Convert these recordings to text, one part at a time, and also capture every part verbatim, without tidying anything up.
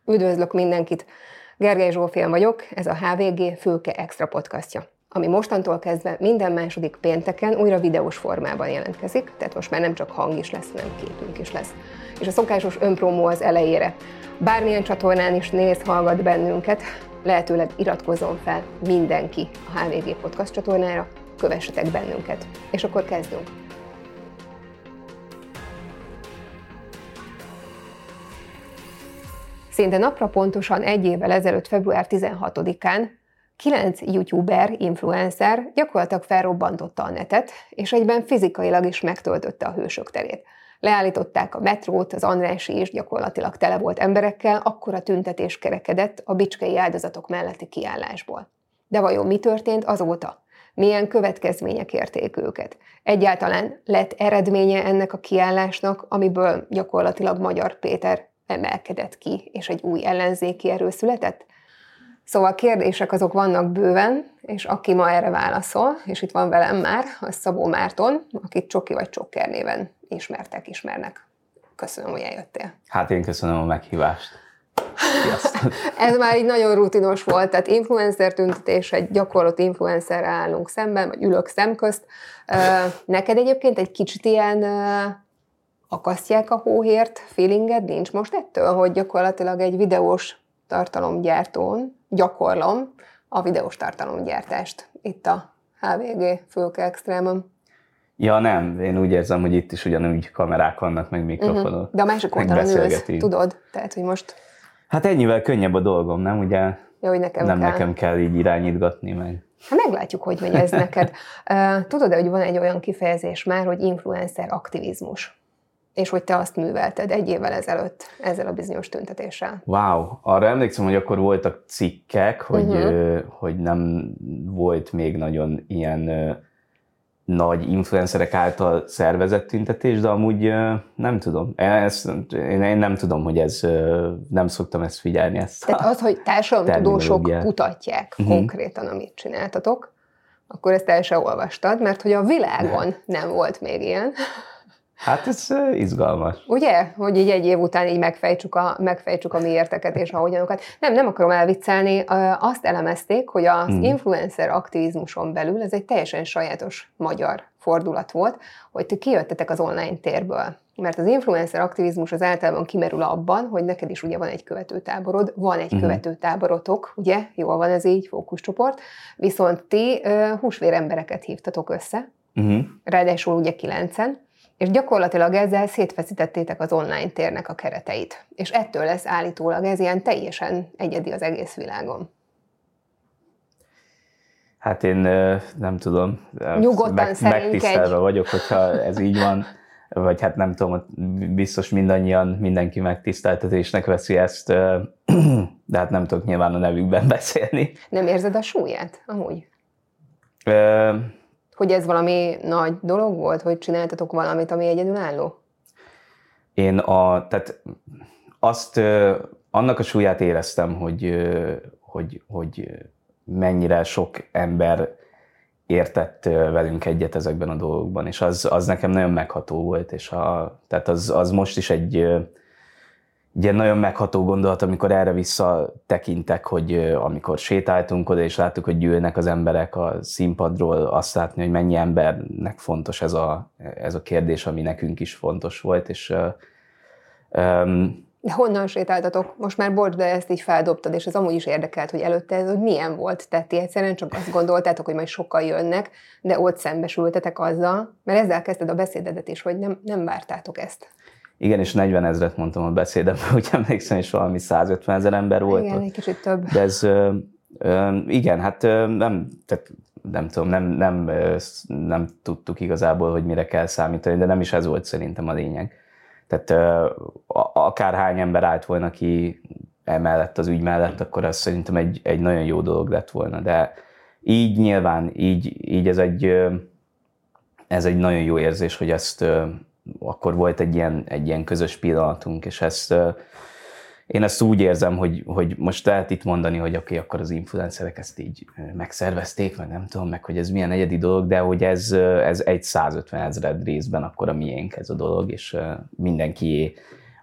Üdvözlök mindenkit! Gergely Zsófia vagyok, ez a há vé gé Fülke Extra podcastja, ami mostantól kezdve minden második pénteken újra videós formában jelentkezik, tehát most már nem csak hang is lesz, hanem képünk is lesz. És a szokásos önpromó az elejére. Bármilyen csatornán is néz, hallgat bennünket, lehetőleg iratkozzon fel mindenki a há vé gé podcast csatornára, kövessetek bennünket. És akkor kezdünk! Szinte napra pontosan egy évvel ezelőtt, február tizenhatodikán kilenc youtuber, influencer gyakorlatilag felrobbantotta a netet, és egyben fizikailag is megtöltötte a hősök terét. Leállították a metrót, az Andrássy is gyakorlatilag tele volt emberekkel, akkora tüntetés kerekedett a bicskei áldozatok melletti kiállásból. De vajon mi történt azóta? Milyen következmények érték őket? Egyáltalán lett eredménye ennek a kiállásnak, amiből gyakorlatilag Magyar Péter emelkedett ki, és egy új ellenzéki erő született? Szóval kérdések azok vannak bőven, és aki ma erre válaszol, és itt van velem már, az Szabó Márton, akit Csoki vagy Csokker néven ismertek, ismernek. Köszönöm, hogy eljöttél. Hát én köszönöm a meghívást. Ez már így nagyon rutinos volt, tehát influencer tüntetés, egy gyakorlott influencerrel állunk szemben, vagy ülök szemközt. Neked egyébként egy kicsit ilyen akasztják a hóhért feelinged nincs most ettől, hogy gyakorlatilag egy videós tartalomgyártón gyakorlom a videós tartalomgyártást itt a há vé gé Fülke Extrámon? Ja nem, én úgy érzem, hogy itt is ugyanúgy kamerák vannak, meg mikrofonok. Uh-huh. De a másik oldalon ülsz, tudod? Tehát, hogy most... Hát ennyivel könnyebb a dolgom, nem? Ugye ja, hogy nekem nem kell. nekem kell így irányítgatni meg. Hát meglátjuk, hogy megy ez neked. Tudod-e, hogy van egy olyan kifejezés már, hogy influencer aktivizmus? És hogy te azt művelted egy évvel ezelőtt ezzel a bizonyos tüntetéssel. Wow, arra emlékszem, hogy akkor voltak cikkek, hogy, Uh-huh. hogy nem volt még nagyon ilyen nagy influencerek által szervezett tüntetés, de amúgy nem tudom. Ezt, én, én nem tudom, hogy ez, nem szoktam ezt figyelni. Ezt Tehát az, hogy társadalomtudósok kutatják uh-huh. konkrétan, amit csináltatok, akkor ezt el se olvastad, mert hogy a világon nem, nem volt még ilyen. Hát ez izgalmas. Ugye? Hogy így egy év után így megfejtsük a, megfejtsük a miérteket és a hogyanokat. Nem, nem akarom elviccelni. Azt elemezték, hogy az hmm. influencer aktivizmuson belül ez egy teljesen sajátos magyar fordulat volt, hogy ti kijöttetek az online térből. Mert az influencer aktivizmus az általában kimerül abban, hogy neked is ugye van egy követőtáborod, van egy hmm. követőtáborotok, ugye? Jól van ez így, fókuszcsoport. Viszont ti uh, húsvér embereket hívtatok össze, hmm. ráadásul ugye kilencen, és gyakorlatilag ezzel szétfeszítettétek az online térnek a kereteit. És ettől lesz állítólag ez ilyen teljesen egyedi az egész világon. Hát én nem tudom. Nyugodtan meg, megtisztelve egy... vagyok, hogyha ez így van. Vagy hát nem tudom, biztos mindannyian, mindenki megtiszteltetésnek veszi ezt, de hát nem tudok nyilván a nevükben beszélni. Nem érzed a súlyát amúgy? Ö... Hogy ez valami nagy dolog volt, hogy csináltatok valamit, ami egyedülálló? Én a, tehát azt, annak a súlyát éreztem, hogy, hogy, hogy mennyire sok ember értett velünk egyet ezekben a dolgokban, és az, az nekem nagyon megható volt, és a, tehát az, az most is egy, egy ilyen nagyon megható gondolat, amikor erre visszatekintek, hogy amikor sétáltunk oda, és láttuk, hogy gyűlnek az emberek a színpadról, azt látni, hogy mennyi embernek fontos ez a, ez a kérdés, ami nekünk is fontos volt, és... Um, de honnan sétáltatok? Most már bocs, de ezt így feldobtad, és ez amúgy is érdekelt, hogy előtte ez hogy milyen volt. Tehát ti egyszerűen csak azt gondoltátok, hogy majd sokkal jönnek, de ott szembesültetek azzal, mert ezzel kezdted a beszédedet is, hogy nem, nem vártátok ezt. Igen, és negyven ezret mondtam a beszédemben, hogy emlékszem, és valami százötven ezer ember volt. Igen, egy kicsit több. De ez, igen, hát nem, tehát nem tudom, nem, nem, nem tudtuk igazából, hogy mire kell számítani, de nem is ez volt szerintem a lényeg. Tehát akárhány ember állt volna ki emellett az ügy mellett, akkor az szerintem egy, egy nagyon jó dolog lett volna. De így nyilván, így, így ez, egy, ez egy nagyon jó érzés, hogy ezt akkor volt egy ilyen, egy ilyen közös pillanatunk, és ezt, én ezt úgy érzem, hogy, hogy most lehet itt mondani, hogy oké, okay, akkor az influencerek ezt így megszervezték, meg nem tudom, meg hogy ez milyen egyedi dolog, de hogy ez, ez egy százötven ezred részben akkor a miénk ez a dolog, és mindenki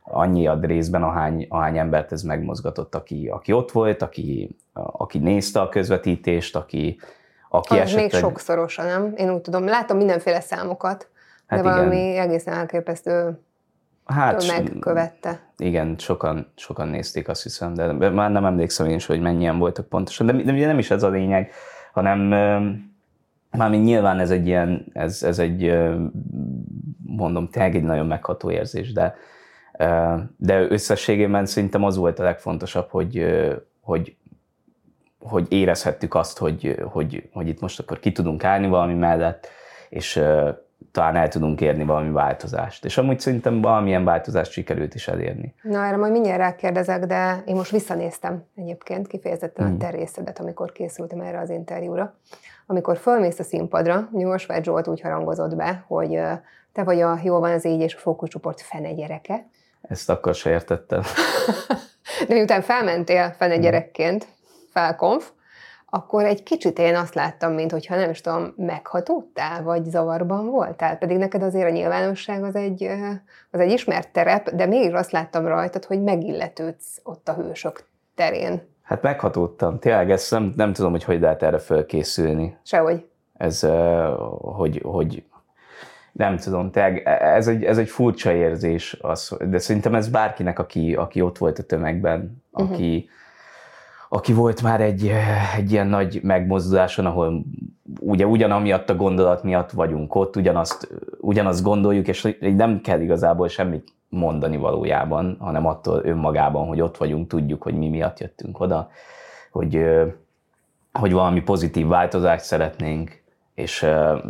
annyi ad részben, ahány, ahány embert ez megmozgatott, aki, aki ott volt, aki, aki nézte a közvetítést, aki, aki az esetleg... még sokszorosan, nem? Én úgy tudom, látom mindenféle számokat, hát de valami igen. egészen elképesztő hát, megkövette. Igen, sokan, sokan nézték, azt hiszem, de már nem emlékszem én is, hogy mennyien voltak pontosan, de, de nem is ez a lényeg, hanem mármint nyilván ez egy ilyen, ez, ez egy, mondom, tényleg egy nagyon megható érzés, de, de összességében szerintem az volt a legfontosabb, hogy, hogy, hogy érezhettük azt, hogy, hogy, hogy itt most akkor ki tudunk állni valami mellett, és talán el tudunk érni valami változást. És amúgy szerintem valamilyen változást sikerült is elérni. Na, erre majd mindjárt rákérdezek, de én most visszanéztem egyébként kifejezetten hmm. a te részedet, amikor készültem erre az interjúra. Amikor fölmész a színpadra, Orsváth Zsolt úgy harangozott be, hogy te vagy a Jól van ez így és a fókuszcsoport fene gyereke. Ezt akkor se értettem. De miután felmentél fene gyerekként, felkonf, akkor egy kicsit én azt láttam, mintha nem is tudom, meghatódtál, vagy zavarban voltál, pedig neked azért a nyilvánosság az egy, az egy ismert terep, de mégis azt láttam rajtad, hogy megilletődsz ott a hősök terén. Hát meghatódtam. Tényleg ezt nem, nem tudom, hogy hogy lehet erre fölkészülni. Sehogy. Ez, hogy, hogy nem tudom, tényleg ez egy, ez egy furcsa érzés, az, de szerintem ez bárkinek, aki, aki ott volt a tömegben, uh-huh. aki aki volt már egy, egy ilyen nagy megmozduláson, ahol ugye ugyanamiatt a gondolat miatt vagyunk ott, ugyanazt, ugyanazt gondoljuk, és nem kell igazából semmit mondani valójában, hanem attól önmagában, hogy ott vagyunk, tudjuk, hogy mi miatt jöttünk oda, hogy, hogy valami pozitív változást szeretnénk, és,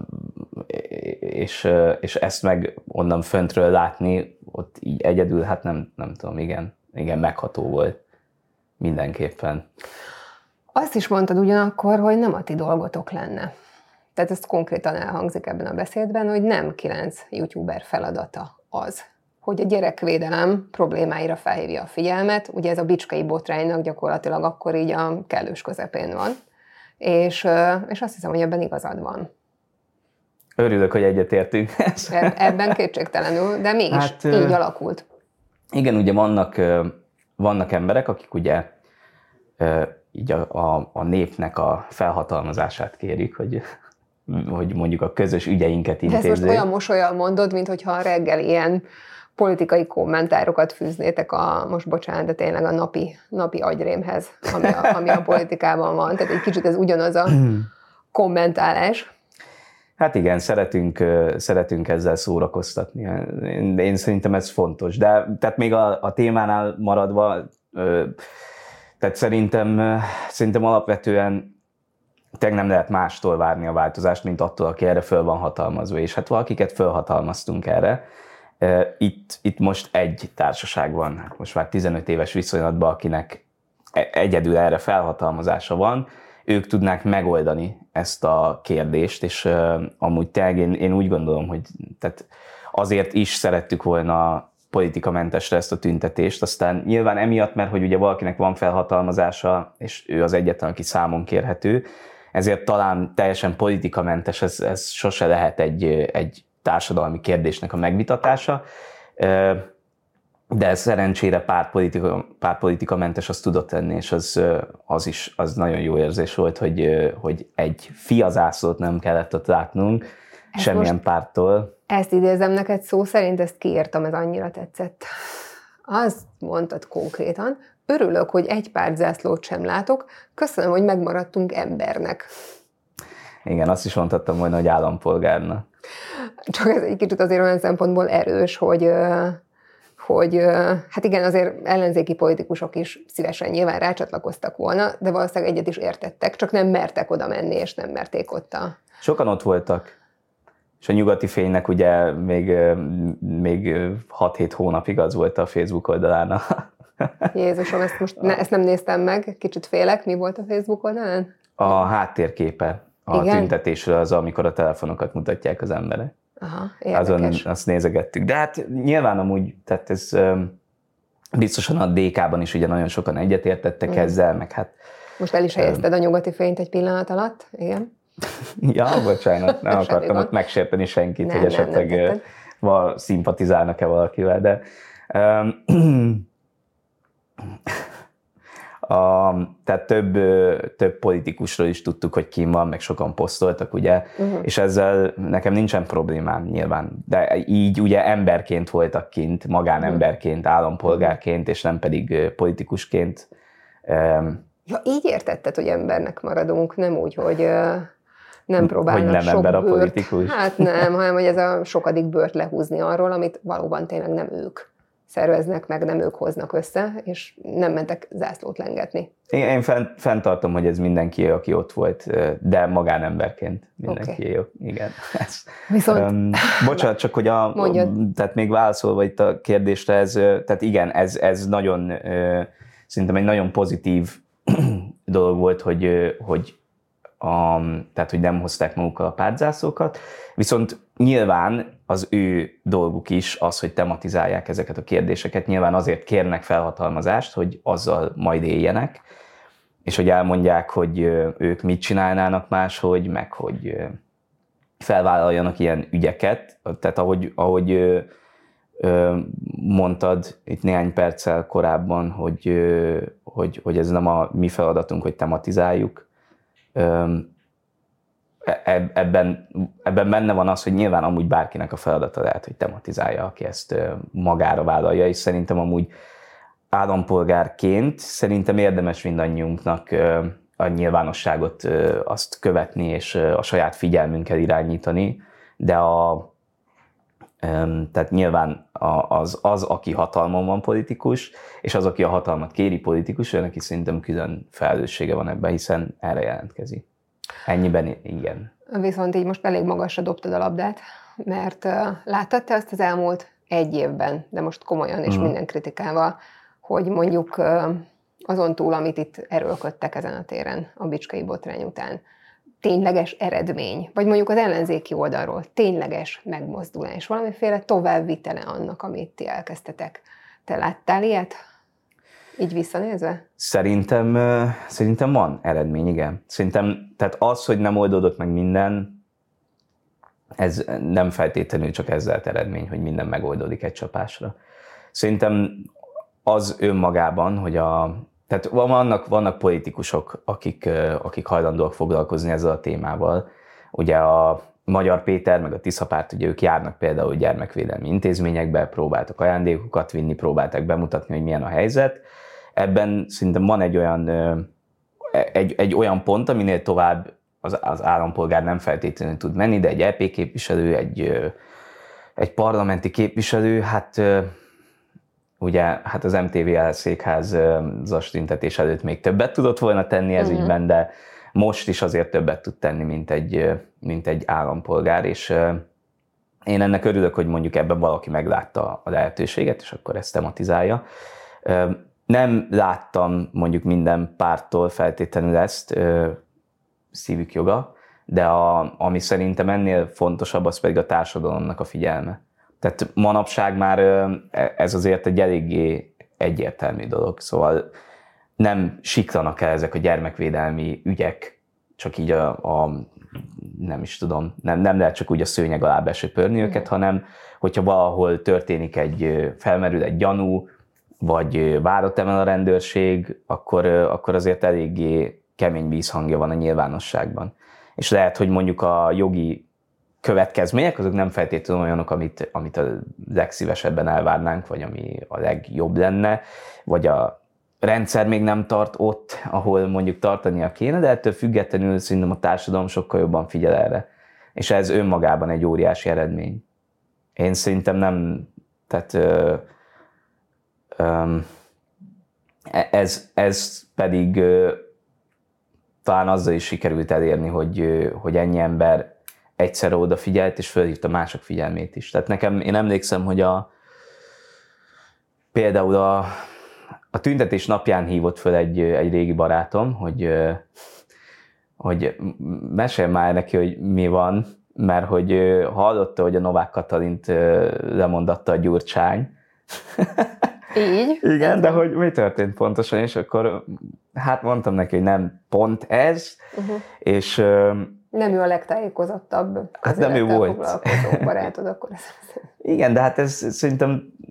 és, és ezt meg onnan föntről látni, ott így egyedül, hát nem, nem tudom, igen, igen, megható volt. Mindenképpen. Azt is mondtad ugyanakkor, hogy nem a ti dolgotok lenne. Tehát ez konkrétan elhangzik ebben a beszédben, hogy nem kilenc youtuber feladata az, hogy a gyerekvédelem problémáira felhívja a figyelmet. Ugye ez a bicskei botránynak gyakorlatilag akkor így a kellős közepén van. És, és azt hiszem, hogy ebben igazad van. Örülök, hogy egyetértünk. Ebben kétségtelenül, de mégis hát, így alakult. Igen, ugye vannak... Vannak emberek, akik ugye így a, a, a népnek a felhatalmazását kérik, hogy, hogy mondjuk a közös ügyeinket intézzék. De ezt most olyan mosollyal mondod, mintha reggel ilyen politikai kommentárokat fűznétek a, most bocsánat, de tényleg a napi, napi agyrémhez, ami a, ami a politikában van. Tehát egy kicsit ez ugyanaz a kommentálás. Hát igen, szeretünk, szeretünk ezzel szórakoztatni. Én, én szerintem ez fontos. De tehát még a, a témánál maradva, tehát szerintem, szerintem alapvetően tényleg nem lehet mástól várni a változást, mint attól, aki erre föl van hatalmazva. És hát valakiket fölhatalmaztunk erre. Itt, itt most egy társaság van, most már tizenöt éves viszonylatban, akinek egyedül erre felhatalmazása van. Ők tudnák megoldani ezt a kérdést, és uh, amúgy tényleg én, én úgy gondolom, hogy tehát azért is szerettük volna politikamentesre ezt a tüntetést, aztán nyilván emiatt, mert hogy ugye valakinek van felhatalmazása, és ő az egyetlen, aki számon kérhető, ezért talán teljesen politikamentes, ez, ez sose lehet egy, egy társadalmi kérdésnek a megvitatása, uh, de szerencsére pár, politika, pár politikamentes azt tudott tenni, és az, az is az nagyon jó érzés volt, hogy, hogy egy fiazászlót nem kellett ott látnunk, ezt semmilyen pártól. Ezt idézem neked szó szerint, ezt kiírtam, ez annyira tetszett. Azt mondtad konkrétan, örülök, hogy egy pártzászlót sem látok, köszönöm, hogy megmaradtunk embernek. Igen, azt is mondhattam volna, hogy állampolgárnak. Csak ez egy kicsit azért olyan szempontból erős, hogy... hogy hát igen, azért ellenzéki politikusok is szívesen nyilván rácsatlakoztak volna, de valószínűleg egyet is értettek, csak nem mertek oda menni, és nem merték ott a... Sokan ott voltak, és a Nyugati Fénynek ugye még, még hat-hét hónapig az volt a Facebook oldalán. Jézusom, ezt most ne, ezt nem néztem meg, kicsit félek, mi volt a Facebook oldalán? A háttérképe a igen? tüntetésről az, amikor a telefonokat mutatják az emberek. Aha, érdekes. Azon azt nézegettük. De hát nyilván amúgy, tehát ez biztosan a dé ká-ban is ugye nagyon sokan egyetértettek mm. ezzel, meg hát... Most el is helyezted um, a Nyugati Fényt egy pillanat alatt, igen? Ja, bocsánat, nem akartam ott megsérteni senkit, nem, hogy esetleg nem, nem, szimpatizálnak-e valakivel, de A, tehát több, több politikusról is tudtuk, hogy kim van, meg sokan posztoltak, ugye, uh-huh. és ezzel nekem nincsen problémám nyilván, de így ugye emberként voltak kint, magánemberként, állampolgárként, és nem pedig politikusként. Ja, így értetted, hogy embernek maradunk, nem úgy, hogy nem próbálnak hogy nem sok ember a bőrt, politikus. Hát nem, hanem hogy ez a sokadik bőrt lehúzni arról, amit valóban tényleg nem ők szerveznek meg, nem ők hoznak össze, és nem mentek zászlót lengetni. Én, én fent, fenntartom, hogy ez mindenki, aki ott volt, de magánemberként mindenki okay. Jó. Igen. Ez, Viszont... Um, bocsánat, csak hogy a, Mondjad. tehát még válaszolva itt a kérdésre, ez, tehát igen, ez, ez nagyon, szerintem egy nagyon pozitív dolog volt, hogy, hogy A, tehát, hogy nem hozták magukkal a pártzászlókat, viszont nyilván az ő dolguk is az, hogy tematizálják ezeket a kérdéseket, nyilván azért kérnek felhatalmazást, hogy azzal majd éljenek, és hogy elmondják, hogy ők mit csinálnának máshogy, meg hogy felvállaljanak ilyen ügyeket, tehát ahogy, ahogy mondtad itt néhány perccel korábban, hogy, hogy, hogy ez nem a mi feladatunk, hogy tematizáljuk, ebben, ebben benne van az, hogy nyilván amúgy bárkinek a feladata lehet, hogy tematizálja, aki ezt magára vállalja, és szerintem amúgy állampolgárként szerintem érdemes mindannyiunknak a nyilvánosságot azt követni, és a saját figyelmünkkel irányítani, de a, tehát nyilván az, az, aki hatalmon van politikus, és az, aki a hatalmat kéri politikus, őnek is szerintem külön felelőssége van ebben, hiszen erre jelentkezik. Ennyiben igen. Viszont így most elég magasra dobtad a labdát, mert uh, láttad te azt az elmúlt egy évben, de most komolyan és uh-huh. minden kritikával, hogy mondjuk uh, azon túl, amit itt erőlködtek ezen a téren a bicskei botrány után, tényleges eredmény, vagy mondjuk az ellenzéki oldalról tényleges megmozdulás, valamiféle továbbvitele annak, amit ti elkezdtetek. Te láttál ilyet? Így visszanézve? Szerintem, szerintem van eredmény, igen. Szerintem, tehát az, hogy nem oldódott meg minden, ez nem feltétlenül csak ezzel lett eredmény, hogy minden megoldódik egy csapásra. Szerintem az önmagában, hogy a Tehát vannak, vannak politikusok, akik, akik hajlandóak foglalkozni ezzel a témával. Ugye a Magyar Péter, meg a Tisza Párt, ugye ők járnak például gyermekvédelmi intézményekbe, próbáltak ajándékokat vinni, próbálták bemutatni, hogy milyen a helyzet. Ebben szerintem van egy olyan, egy, egy olyan pont, aminél tovább az, az állampolgár nem feltétlenül tud menni, de egy é pé képviselő, egy, egy parlamenti képviselő, hát ugye hát az em té vé székházas tüntetés előtt még többet tudott volna tenni ez uh-huh. ügyben, de most is azért többet tud tenni, mint egy, mint egy állampolgár, és én ennek örülök, hogy mondjuk ebben valaki meglátta a lehetőséget, és akkor ezt tematizálja. Nem láttam mondjuk minden párttól feltétlenül ezt, szívük joga, de a, ami szerintem ennél fontosabb, az pedig a társadalomnak a figyelme. Tehát manapság már ez azért egy eléggé egyértelmű dolog, szóval nem siklanak el ezek a gyermekvédelmi ügyek, csak így a, a nem is tudom, nem, nem lehet csak úgy a szőnyeg alá besöpörni őket, mm. hanem hogyha valahol történik egy, felmerül egy gyanú, vagy vádat emel a rendőrség, akkor, akkor azért eléggé kemény vízhangja van a nyilvánosságban. És lehet, hogy mondjuk a jogi következmények, azok nem feltétlenül olyanok, amit, amit a legszívesebben elvárnánk, vagy ami a legjobb lenne, vagy a rendszer még nem tart ott, ahol mondjuk tartania kéne, de ettől függetlenül szerintem a társadalom sokkal jobban figyel erre. És ez önmagában egy óriási eredmény. Én szerintem nem, tehát ö, ö, ez, ez pedig ö, talán azzal is sikerült elérni, hogy, ö, hogy ennyi ember egyszerre odafigyelt, és fölhívta mások figyelmét is. Tehát nekem, én emlékszem, hogy a, például a, a tüntetés napján hívott föl egy, egy régi barátom, hogy, hogy mesélj már neki, hogy mi van, mert hogy hallotta, hogy a Novák Katalint lemondatta a Gyurcsány. Így? Igen, de hogy mi történt pontosan, és akkor hát mondtam neki, hogy nem pont ez, uh-huh. és nem ő a legtájékozottabb hát nem ő volt. foglalkozó barátod, akkor ez... Igen, de hát ez szerintem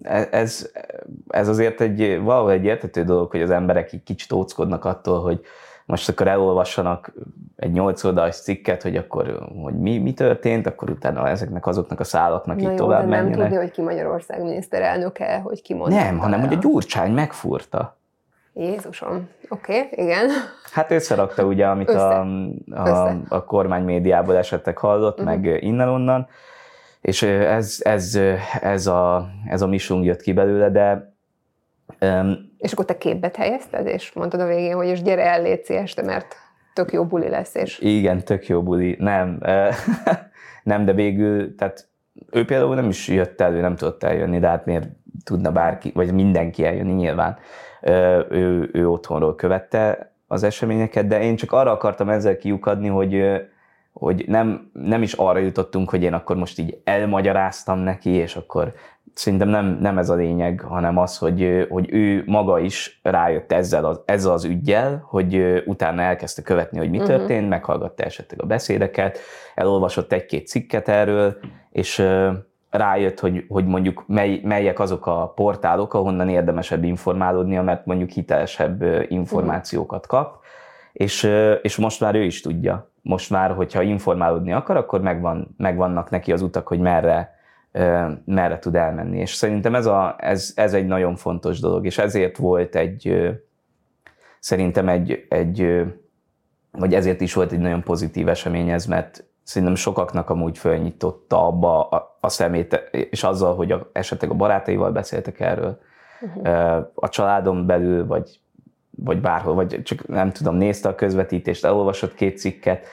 ez, ez azért egy, valahol egy érthető dolog, hogy az emberek így kicsit óckodnak attól, hogy most akkor elolvassanak egy nyolc oldalas cikket, hogy akkor hogy mi, mi történt, akkor utána ezeknek azoknak a szálaknak így tovább menjenek. Na jó, de nem tudni, hogy ki Magyarország miniszterelnöke, hogy ki mondta. Nem, hanem hogy a Gyurcsány megfúrta. Jézusom. Oké, okay, igen. Hát összerakta ugye, amit a, a, a kormánymédiából esetleg hallott, uh-huh. meg innen-onnan, és ez, ez, ez, a, ez a misung jött ki belőle, de... Um, és akkor te képbe helyezted, és mondtad a végén, hogy és gyere el, légy este, mert tök jó buli lesz, és... Igen, tök jó buli. Nem, nem, de végül, tehát ő például nem is jött elő, nem tudott eljönni, de hát miért tudna bárki, vagy mindenki eljönni nyilván. Ő, ő otthonról követte az eseményeket, de én csak arra akartam ezzel kiukadni, hogy, hogy nem, nem is arra jutottunk, hogy én akkor most így elmagyaráztam neki, és akkor szerintem nem, nem ez a lényeg, hanem az, hogy, hogy ő maga is rájött ezzel az, ezzel az üggyel, hogy utána elkezdte követni, hogy mi uh-huh. történt, meghallgatta esetleg a beszédeket, elolvasott egy-két cikket erről, és rájött, hogy, hogy mondjuk mely, melyek azok a portálok, ahonnan érdemesebb informálódnia, mert mondjuk hitelesebb információkat kap, és, és most már ő is tudja. Most már, hogyha informálódni akar, akkor megvan, megvannak neki az utak, hogy merre, merre tud elmenni. És szerintem ez, a, ez, ez egy nagyon fontos dolog, és ezért volt egy, szerintem egy, egy, vagy ezért is volt egy nagyon pozitív esemény ez, mert szerintem sokaknak amúgy fölnyitotta abba a, a szemét, és azzal, hogy a, esetleg a barátaival beszéltek erről, uh-huh. a családon belül, vagy, vagy bárhol, vagy csak nem tudom, nézte a közvetítést, elolvasott két cikket.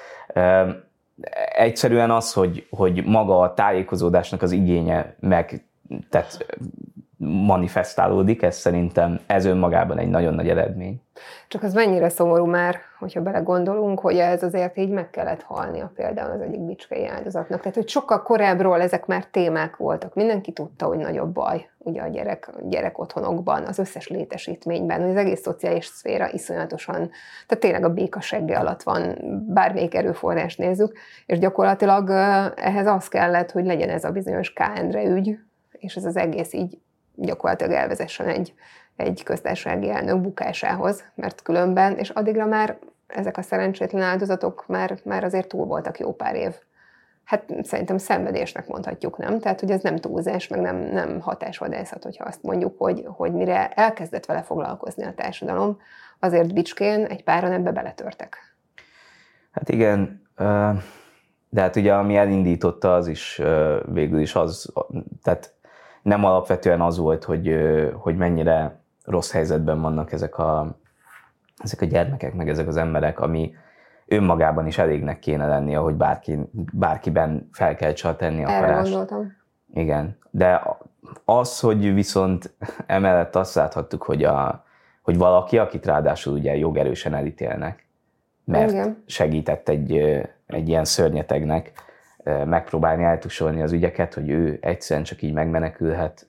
Egyszerűen az, hogy, hogy maga a tájékozódásnak az igénye meg tehát manifestálódik, ez szerintem ez önmagában egy nagyon nagy eredmény. Csak az mennyire szomorú már, hogyha belegondolunk, hogy ez azért így meg kellett halnia például az egyik bicskei áldozatnak. Tehát, hogy sokkal korábbról ezek már témák voltak. Mindenki tudta, hogy nagyobb baj ugye a gyerek, gyerek otthonokban, az összes létesítményben, hogy az egész szociális szféra iszonyatosan, tehát tényleg a béka segge alatt van, bármelyik erőforrást nézzük, és gyakorlatilag ehhez az kellett, hogy legyen ez a bizonyos K. Endre ügy, és ez az egész így gyakorlatilag elvezessen egy, egy köztársasági elnök bukásához, mert különben, és addigra már ezek a szerencsétlen áldozatok már, már azért túl voltak jó pár év. Hát szerintem szenvedésnek mondhatjuk, nem? Tehát, hogy ez nem túlzás, meg nem, nem hatásvadászat, hogyha azt mondjuk, hogy, hogy mire elkezdett vele foglalkozni a társadalom, azért Bicskén egy páran ebbe beletörtek. Hát igen, de hát ugye ami elindította, az is végül is az, tehát nem alapvetően az volt, hogy, hogy mennyire rossz helyzetben vannak ezek a, ezek a gyermekek, meg ezek az emberek, ami önmagában is elégnek kéne lenni, ahogy bárki, bárkiben fel kell csak tenni a Erre karást. gondoltam. Igen, de az, hogy viszont emellett azt láthattuk, hogy, a, hogy valaki, akit ráadásul ugye jogerősen elítélnek, mert Igen. segített egy, egy ilyen szörnyetegnek megpróbálni eltusolni az ügyeket, hogy ő egyszerűen csak így megmenekülhet.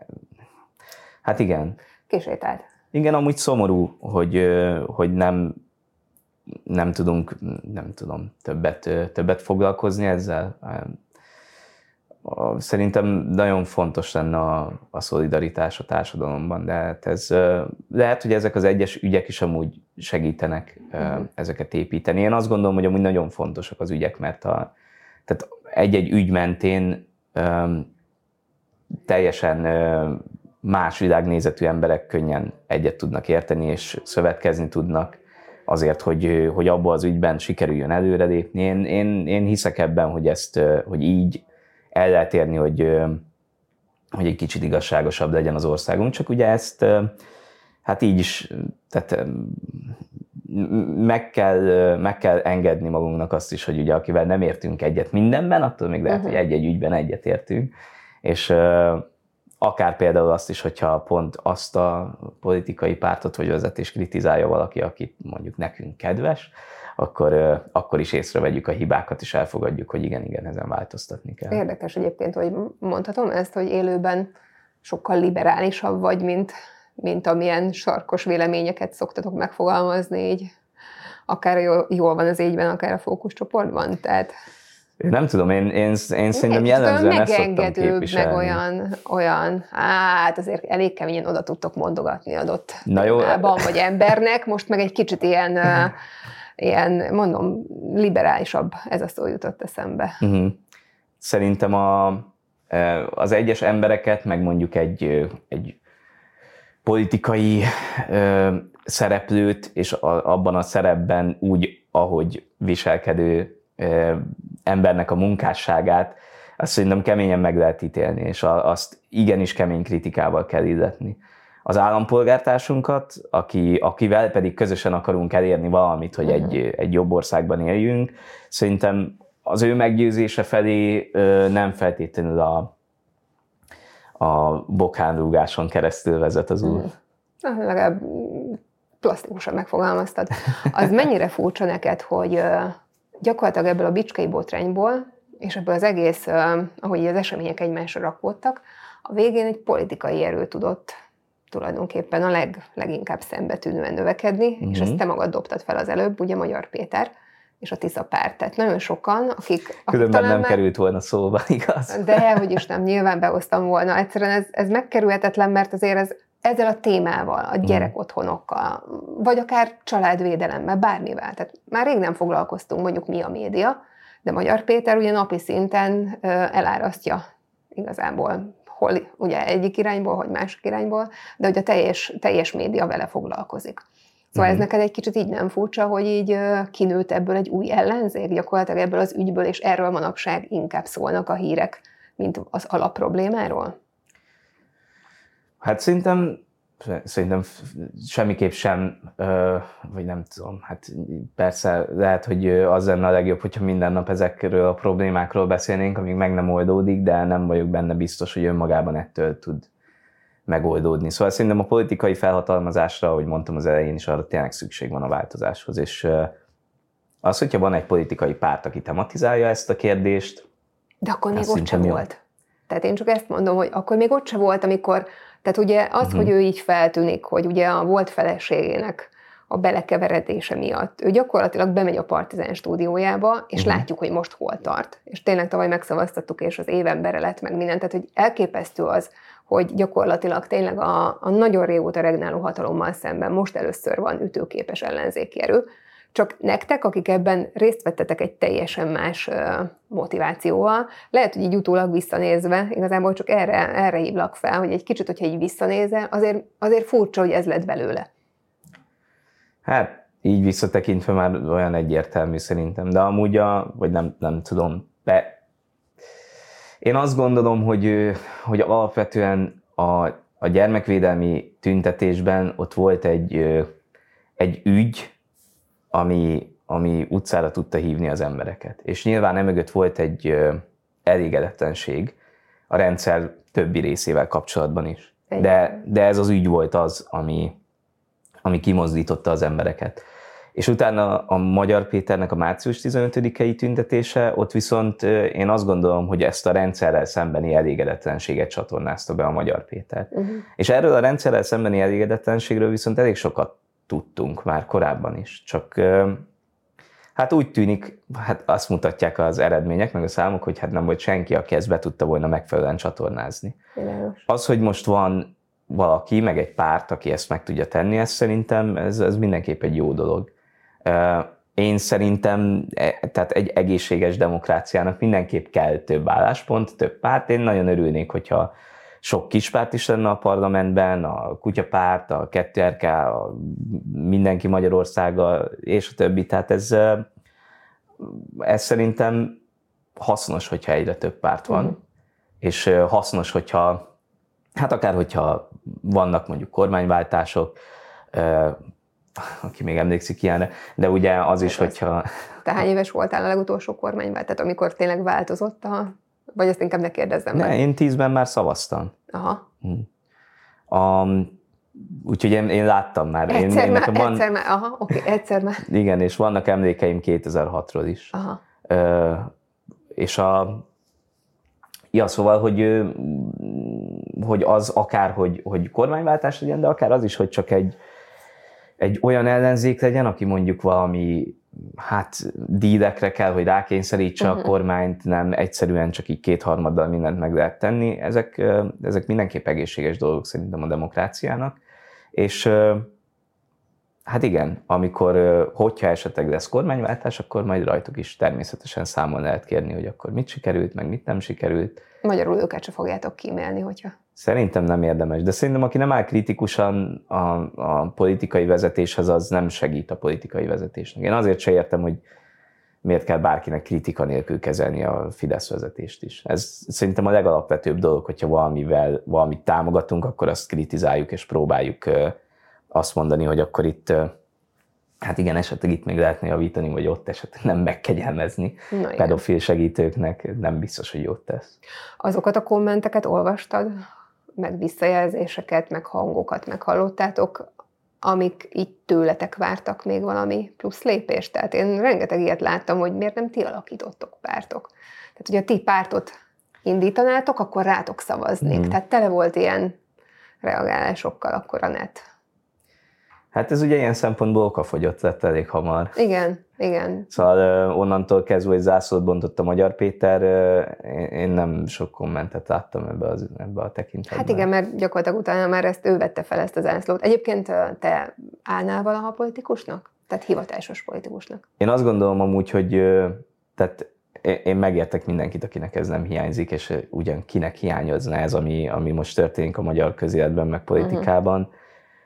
Hát igen. Kisétált. Igen, amúgy szomorú, hogy, hogy nem, nem tudunk, nem tudom, többet, többet foglalkozni ezzel. Szerintem nagyon fontos lenne a, a szolidaritás a társadalomban, de hát ez, lehet, hogy ezek az egyes ügyek is amúgy segítenek mm. ezeket építeni. Én azt gondolom, hogy amúgy nagyon fontosak az ügyek, mert a, tehát egy-egy ügy mentén um, teljesen um, más világnézetű emberek könnyen egyet tudnak érteni, és szövetkezni tudnak azért, hogy, hogy abban az ügyben sikerüljön előrelépni. Én, én, én hiszek ebben, hogy ezt, hogy így el lehet érni, hogy, hogy egy kicsit igazságosabb legyen az országunk, csak ugye ezt hát így is, tehát meg kell, meg kell engedni magunknak azt is, hogy ugye akivel nem értünk egyet mindenben, attól még lehet, uh-huh. hogy egy-egy ügyben egyet értünk, és uh, akár például azt is, hogyha pont azt a politikai pártot vagy vezetést kritizálja valaki, akit mondjuk nekünk kedves, akkor, uh, akkor is észrevegyük a hibákat, és elfogadjuk, hogy igen, igen, ezen változtatni kell. Érdekes egyébként, hogy mondhatom ezt, hogy élőben sokkal liberálisabb vagy, mint mint amilyen sarkos véleményeket szoktatok megfogalmazni, így akár jól van az égyben, akár a fókuszcsoportban, tehát... Nem tudom, én, én, én szerintem jellemzően ezt szoktam képviselni. Meg olyan, olyan, hát azért elég keményen oda tudtok mondogatni adott témában, vagy embernek, most meg egy kicsit ilyen, ilyen, mondom, liberálisabb, ez a szó jutott eszembe. Uh-huh. Szerintem a, az egyes embereket, meg mondjuk egy, egy politikai ö, szereplőt, és a, abban a szerepben úgy, ahogy viselkedő ö, embernek a munkásságát, azt szerintem keményen meg lehet ítélni, és a, azt igenis kemény kritikával kell illetni. Az állampolgártársunkat, aki, akivel pedig közösen akarunk elérni valamit, hogy egy, egy jobb országban éljünk, szerintem az ő meggyőzése felé ö, nem feltétlenül a, a bokánrúgáson keresztül vezet az út. Hmm. Legalább plastikusan megfogalmaztad. Az mennyire furcsa neked, hogy ö, gyakorlatilag ebből a bicskei botrányból, és ebből az egész, ö, ahogy az események egymásra rakódtak, a végén egy politikai erő tudott tulajdonképpen a leg, leginkább szembetűnően növekedni, uh-huh. és ezt te magad dobtad fel az előbb, ugye Magyar Péter és a Tisza párt. Tehát nagyon sokan, akik... Különben nem már... került volna szóba, igaz? De, hogy is nem, nyilván behoztam volna. Egyszerűen ez, ez megkerülhetetlen, mert azért ez, ezzel a témával, a gyerekotthonokkal, vagy akár családvédelemmel, bármivel. Tehát már rég nem foglalkoztunk, mondjuk mi a média, de Magyar Péter ugye napi szinten elárasztja igazából, hol ugye egyik irányból, hogy másik irányból, de hogy a teljes, teljes média vele foglalkozik. Szóval ez neked egy kicsit így nem furcsa, hogy így kinőtt ebből egy új ellenzék, gyakorlatilag ebből az ügyből, és erről manapság inkább szólnak a hírek, mint az alapproblémáról? Hát szerintem, szerintem semmiképp sem, vagy nem tudom, hát persze lehet, hogy az lenne a legjobb, hogyha minden nap ezekről a problémákról beszélnénk, amíg meg nem oldódik, de nem vagyok benne biztos, hogy önmagában ettől tud megoldódni. Szóval szerintem a politikai felhatalmazásra, ahogy mondtam az elején is, arra tényleg szükség van a változáshoz. És az, hogyha van egy politikai párt, aki tematizálja ezt a kérdést... De akkor még ott sem volt. Tehát én csak ezt mondom, hogy akkor még ott sem volt, amikor... Tehát ugye az, uh-huh. hogy ő így feltűnik, hogy ugye a volt feleségének a belekeveredése miatt, ő gyakorlatilag bemegy a Partizán stúdiójába, és uh-huh. látjuk, hogy most hol tart. És tényleg tavaly megszavaztattuk, és az évembere lett meg mindent. Tehát, hogy elképesztő az, hogy gyakorlatilag tényleg a, a nagyon régóta regnáló hatalommal szemben most először van ütőképes ellenzéki erő. Csak nektek, akik ebben részt vettetek egy teljesen más motivációval, lehet, hogy így utólag visszanézve, igazából csak erre, erre hívlak fel, hogy egy kicsit, hogyha így visszanézel, azért, azért furcsa, hogy ez lett belőle. Hát így visszatekintve már olyan egyértelmű szerintem, de amúgy a, vagy nem, nem tudom, be, én azt gondolom, hogy, hogy alapvetően a, a gyermekvédelmi tüntetésben ott volt egy, egy ügy, ami, ami utcára tudta hívni az embereket. És nyilván emögött volt egy elégedetlenség a rendszer többi részével kapcsolatban is. De, de ez az ügy volt az, ami, ami kimozdította az embereket. És utána a Magyar Péternek a március tizenötödikei tüntetése, ott viszont én azt gondolom, hogy ezt a rendszerrel szembeni elégedetlenséget csatornázta be a Magyar Péter. Uh-huh. És erről a rendszerrel szembeni elégedetlenségről viszont elég sokat tudtunk már korábban is. Csak hát úgy tűnik, hát azt mutatják az eredmények, meg a számok, hogy hát nem volt senki, aki ezt be tudta volna megfelelően csatornázni. Világos. Az, hogy most van valaki, meg egy párt, aki ezt meg tudja tenni, ez szerintem ez, ez mindenképp egy jó dolog. Én szerintem, tehát egy egészséges demokráciának mindenképp kell több álláspont, több párt. Én nagyon örülnék, hogyha sok kispárt is lenne a parlamentben, a Kutyapárt, a kettő er ká, a Mindenki Magyarországa, és a többi. Tehát ez, ez szerintem hasznos, hogyha egyre több párt van, uh-huh. és hasznos, hogyha, hát akár hogyha vannak mondjuk kormányváltások, aki még emlékszik ilyenre, de ugye az is, ez hogyha... Te hány éves voltál a legutolsó kormányvált? Tehát amikor tényleg változott a... Vagy ezt inkább ne kérdezzem ne, meg. Én tízben már szavaztam. Aha. Um, úgyhogy én, én láttam már. Egyszer én, már, van... egyszer már, aha, oké, okay, egyszer már. Igen, és vannak emlékeim kétezer-hatról is. Aha. Uh, és a... Ja, szóval, hogy, hogy az akár, hogy, hogy kormányváltás legyen, de akár az is, hogy csak egy, egy olyan ellenzék legyen, aki mondjuk valami hát dílekre kell, hogy rákényszerítse uh-huh. a kormányt, nem egyszerűen csak így kétharmaddal mindent meg lehet tenni. Ezek, ezek mindenképp egészséges dolgok szerintem a demokráciának. És hát igen, amikor, hogyha esetleg lesz kormányváltás, akkor majd rajtuk is természetesen számon lehet kérni, hogy akkor mit sikerült, meg mit nem sikerült. Magyarul őket se fogjátok kímélni, hogyha... Szerintem nem érdemes, de szerintem aki nem áll kritikusan a, a politikai vezetéshez, az nem segít a politikai vezetésnek. Én azért se értem, hogy miért kell bárkinek kritika nélkül kezelni a Fidesz vezetést is. Ez szerintem a legalapvetőbb dolog, hogyha valamivel, valamit támogatunk, akkor azt kritizáljuk és próbáljuk azt mondani, hogy akkor itt, hát igen, esetleg itt még lehetne javítani, vagy ott esetleg nem megkegyelmezni. Pedofil segítőknek nem biztos, hogy jót tesz. Azokat a kommenteket olvastad, meg visszajelzéseket, meg hangokat meghallottátok, amik így tőletek vártak még valami plusz lépést? Tehát én rengeteg ilyet láttam, hogy miért nem ti alakítottok pártok. Tehát, hogy a ti pártot indítanátok, akkor rátok szavaznék. Hmm. Tehát tele volt ilyen reagálásokkal akkor a net. Hát ez ugye ilyen szempontból okafogyott lett elég hamar. Igen, igen. Szóval uh, onnantól kezdve, hogy zászlót bontott a Magyar Péter, uh, én nem sok kommentet láttam ebbe, az, ebbe a tekintetben. Hát igen, mert gyakorlatilag utána már ezt ő vette fel, ezt a zászlót. Egyébként te állnál valaha politikusnak? Tehát hivatásos politikusnak? Én azt gondolom amúgy, hogy uh, tehát én megértek mindenkit, akinek ez nem hiányzik, és ugyan kinek hiányozna ez, ami, ami most történik a magyar közéletben, meg politikában. Uh-huh.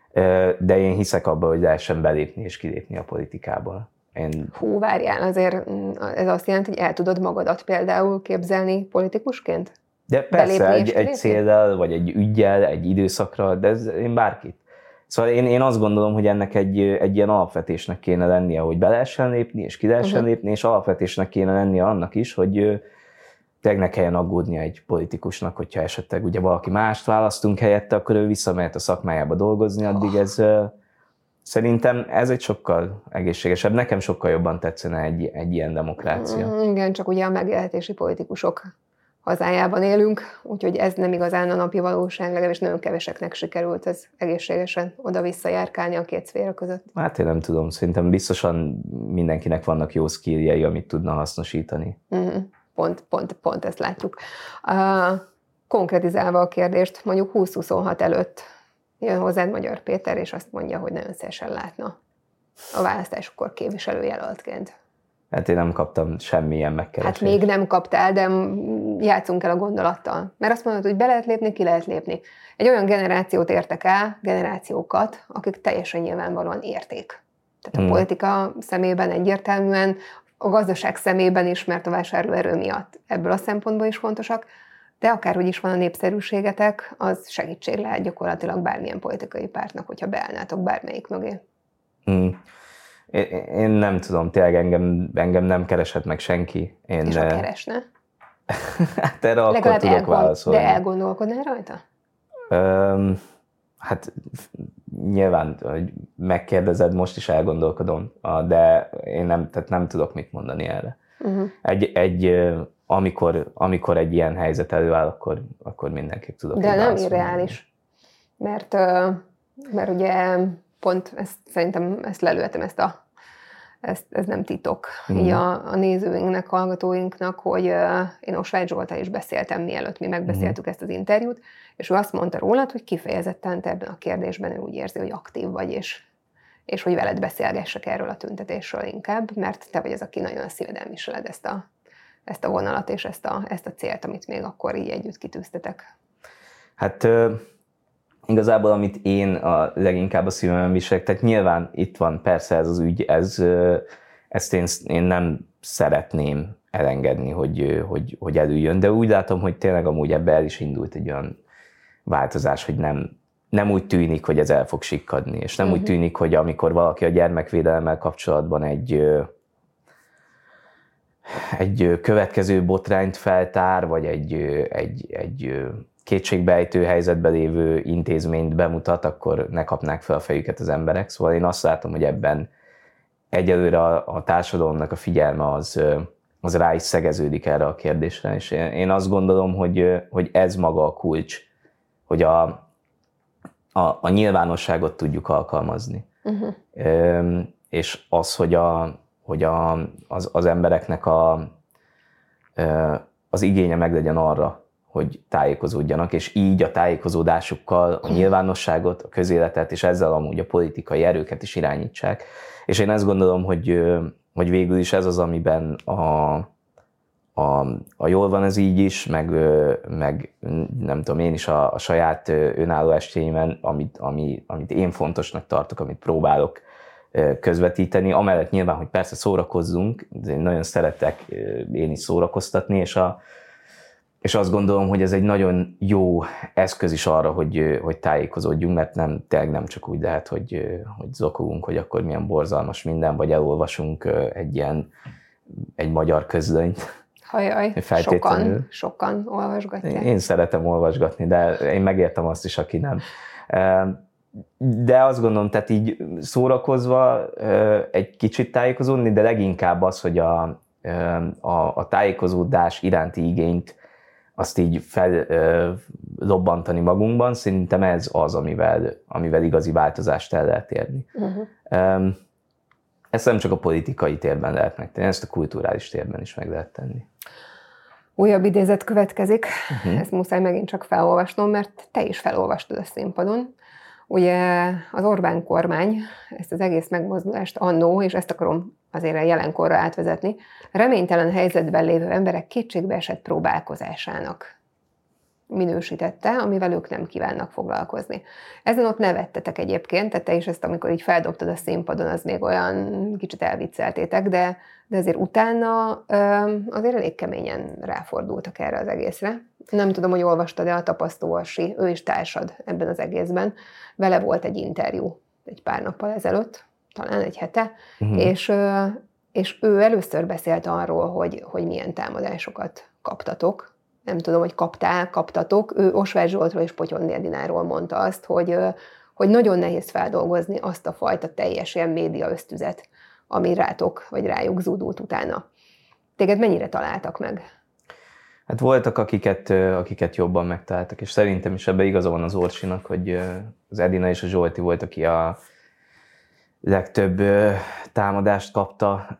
De én hiszek abban, hogy lehessen belépni és kilépni a politikából. Én... Hú, várjál, azért ez azt jelenti, hogy el tudod magadat például képzelni politikusként? De persze, egy, egy céllal, vagy egy üggyel, egy időszakra, de ez én bárkit. Szóval én, én azt gondolom, hogy ennek egy, egy ilyen alapvetésnek kéne lennie, hogy be lehessen lépni, és ki lehessen uh-huh. lépni, és alapvetésnek kéne lennie annak is, hogy tényleg ne kelljen aggódnia egy politikusnak, hogyha esetleg ugye valaki mást választunk helyette, akkor ő visszamehet a szakmájába dolgozni, addig ez szerintem ez egy sokkal egészségesebb, nekem sokkal jobban tetszene egy, egy ilyen demokrácia. Mm, igen, csak ugye a megélhetési politikusok hazájában élünk, úgyhogy ez nem igazán a napi valóság, legalábbis nagyon keveseknek sikerült ez egészségesen oda-vissza járkálni a két szféra között. Hát én nem tudom, szerintem biztosan mindenkinek vannak jó skilljei, amit tudna hasznosítani. Mm. Pont, pont, pont ezt látjuk. Uh, konkretizálva a kérdést, mondjuk húsz-huszonhat előtt jön hozzád Magyar Péter, és azt mondja, hogy nagyon szívesen látna a választásokkor képviselőjelöltként. Hát én nem kaptam semmilyen megkeresést. Hát még nem kaptál, de játszunk el a gondolattal. Mert azt mondod, hogy be lehet lépni, ki lehet lépni. Egy olyan generációt értek el, generációkat, akik teljesen nyilvánvalóan érték. Tehát a hmm. politika szemében egyértelműen, a gazdaság szemében is, mert a vásárlóerő miatt ebből a szempontból is fontosak, de akárhogy is van a népszerűségetek, az segítség lehet gyakorlatilag bármilyen politikai pártnak, hogyha beállnátok bármelyik mögé. Hmm. Én nem tudom, tényleg engem, engem nem keresett meg senki. Én És ha keresne? Hát erre akkor tudok elgond, válaszolni. De elgondolkodnál rajta? Öm, hát nyilván, hogy megkérdezed, most is elgondolkodom, de én nem, tehát nem tudok mit mondani erre. Uh-huh. Egy, egy, amikor, amikor egy ilyen helyzet előáll, akkor, akkor mindenképp tudok. De nem irreális, mert, mert ugye pont ezt, szerintem ezt lelőhetem, ezt a, ezt, ez nem titok uh-huh. így a, a nézőinknek, hallgatóinknak, hogy én Osváth Zsolttal is beszéltem, mielőtt mi megbeszéltük uh-huh. ezt az interjút, és ő azt mondta rólad, hogy kifejezetten te ebben a kérdésben ő úgy érzi, hogy aktív vagy, és, és hogy veled beszélgessek erről a tüntetésről inkább, mert te vagy az, aki nagyon a szívedel viseled ezt a, ezt a vonalat és ezt a, ezt a célt, amit még akkor így együtt kitűztetek. Hát uh, igazából, amit én a leginkább a szívemben viselek, tehát nyilván itt van persze ez az ügy, ez, uh, ezt én, én nem szeretném elengedni, hogy, hogy, hogy előjön, de úgy látom, hogy tényleg amúgy ebbe el is indult egy olyan változás, hogy nem, nem úgy tűnik, hogy ez el fog sikkadni, és nem uh-huh. úgy tűnik, hogy amikor valaki a gyermekvédelemmel kapcsolatban egy, egy következő botrányt feltár, vagy egy, egy, egy kétségbeejtő helyzetben lévő intézményt bemutat, akkor ne kapnák fel a fejüket az emberek. Szóval én azt látom, hogy ebben egyelőre a, a társadalomnak a figyelme az, az rá is szegeződik erre a kérdésre, és én azt gondolom, hogy, hogy ez maga a kulcs, hogy a, a, a nyilvánosságot tudjuk alkalmazni. Uh-huh. És az, hogy, a, hogy a, az, az embereknek a, az igénye meglegyen arra, hogy tájékozódjanak, és így a tájékozódásukkal a nyilvánosságot, a közéletet, és ezzel amúgy a politikai erőket is irányítsák. És én ezt gondolom, hogy, hogy végül is ez az, amiben a, a, a jól van ez így is, meg, meg nem tudom, én is a, a saját önálló estéimen, amit, ami, amit én fontosnak tartok, amit próbálok közvetíteni, amellett nyilván, hogy persze szórakozzunk, én nagyon szeretek én is szórakoztatni, és, a, és azt gondolom, hogy ez egy nagyon jó eszköz is arra, hogy, hogy tájékozódjunk, mert nem, tényleg nem csak úgy lehet, hogy, hogy zokogunk, hogy akkor milyen borzalmas minden, vagy elolvasunk egy ilyen, egy magyar közlönyt. Hajaj, sokan, sokan olvasgatják. Én szeretem olvasgatni, de én megértem azt is, aki nem. De azt gondolom, tehát így szórakozva egy kicsit tájékozódni, de leginkább az, hogy a, a, a tájékozódás iránti igényt azt így fellobbantani magunkban, szerintem ez az, amivel, amivel igazi változást el lehet érni. Uh-huh. Ezt nem csak a politikai térben lehet megtenni, ezt a kulturális térben is meg lehet tenni. Újabb idézet következik, uh-huh. Ezt muszáj megint csak felolvasnom, mert te is felolvastad a színpadon. Ugye az Orbán kormány ezt az egész megmozdulást annó, és ezt akarom azért a jelenkorra átvezetni, reménytelen helyzetben lévő emberek kétségbeesett próbálkozásának minősítette, amivel ők nem kívánnak foglalkozni. Ezen ott nevettetek egyébként, tehát te is ezt, amikor így feldobtad a színpadon, az még olyan kicsit elvicceltétek, de, de azért utána azért elég keményen ráfordultak erre az egészre. Nem tudom, hogy olvastad-e a Tapasztó Orsi, ő is társad ebben az egészben. Vele volt egy interjú egy pár nappal ezelőtt, talán egy hete, uh-huh. és, és ő először beszélt arról, hogy, hogy milyen támadásokat kaptatok. Nem tudom, hogy kaptál, kaptatok. Ő Osváth Zsoltról és Potyondy Edináról mondta azt, hogy, hogy nagyon nehéz feldolgozni azt a fajta teljes ilyen média ösztüzet, ami rátok, vagy rájuk zúdult utána. Téged mennyire találtak meg? Hát voltak, akiket, akiket jobban megtaláltak, és szerintem is ebben igaza van az Orsinak, hogy az Edina és a Zsolti volt, aki a legtöbb támadást kapta.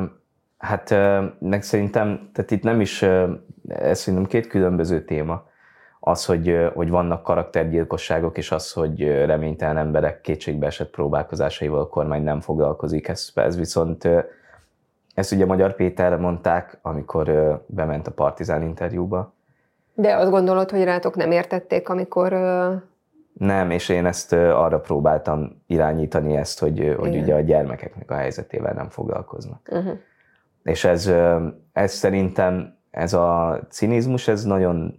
Hát meg szerintem, tehát itt nem is, ez szerintem két különböző téma. Az, hogy, hogy vannak karaktergyilkosságok, és az, hogy reménytelen emberek kétségbeesett próbálkozásaival a kormány nem foglalkozik. Ez, ez viszont, ezt ugye Magyar Péterre mondták, amikor bement a Partizán interjúba. De azt gondolod, hogy rátok nem értették, amikor... Nem, és én ezt arra próbáltam irányítani ezt, hogy, hogy ugye a gyermekeknek a helyzetével nem foglalkoznak. Uh-huh. És ez, ez szerintem, ez a cinizmus, ez nagyon,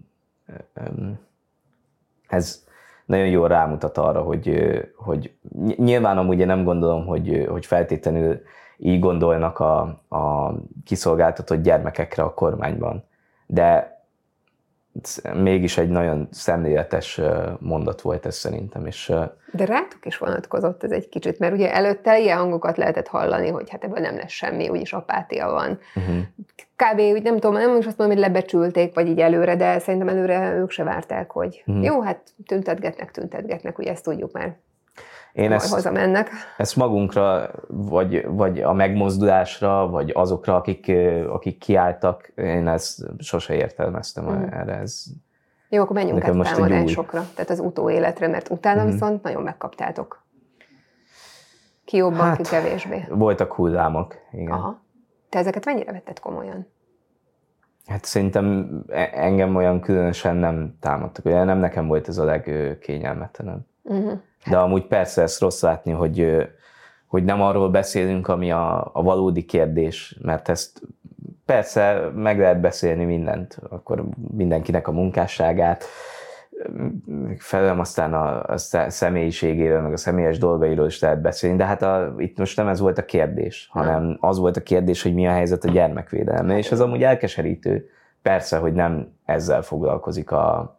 ez nagyon jól rámutat arra, hogy, hogy nyilván amúgy én nem gondolom, hogy, hogy feltétlenül így gondolnak a, a kiszolgáltatott gyermekekre a kormányban, de mégis egy nagyon szemléletes mondat volt ez szerintem. És, de rátok is vonatkozott ez egy kicsit, mert ugye előtte ilyen hangokat lehetett hallani, hogy hát ebből nem lesz semmi, úgyis apátia van. Uh-huh. Kb. Úgy nem tudom, nem is azt mondom, hogy lebecsülték, vagy így előre, de szerintem előre ők se várták, hogy uh-huh. jó, hát tüntetgetnek, tüntetgetnek, ugye ezt tudjuk már. Én ezt, ezt magunkra, vagy, vagy a megmozdulásra, vagy azokra, akik, akik kiálltak, én ezt sose értelmeztem mm. erre. Ez jó, akkor menjünk át támadásokra, tehát az utóéletre, mert utána mm. viszont nagyon megkaptátok. Ki jobban, hát, ki kevésbé. Voltak hullámok, igen. Aha. Te ezeket mennyire vetted komolyan? Hát szerintem engem olyan különösen nem támadtak. Ugye nem nekem volt ez a legkényelmetlenebb. Mm-hmm. De amúgy persze ezt rossz látni, hogy, hogy nem arról beszélünk, ami a, a valódi kérdés, mert ezt persze meg lehet beszélni mindent, akkor mindenkinek a munkásságát, felem aztán a, a személyiségéről, meg a személyes dolgairól is lehet beszélni, de hát a, itt most nem ez volt a kérdés, hanem az volt a kérdés, hogy mi a helyzet a gyermekvédelemmel, és ez amúgy elkeserítő. Persze, hogy nem ezzel foglalkozik a...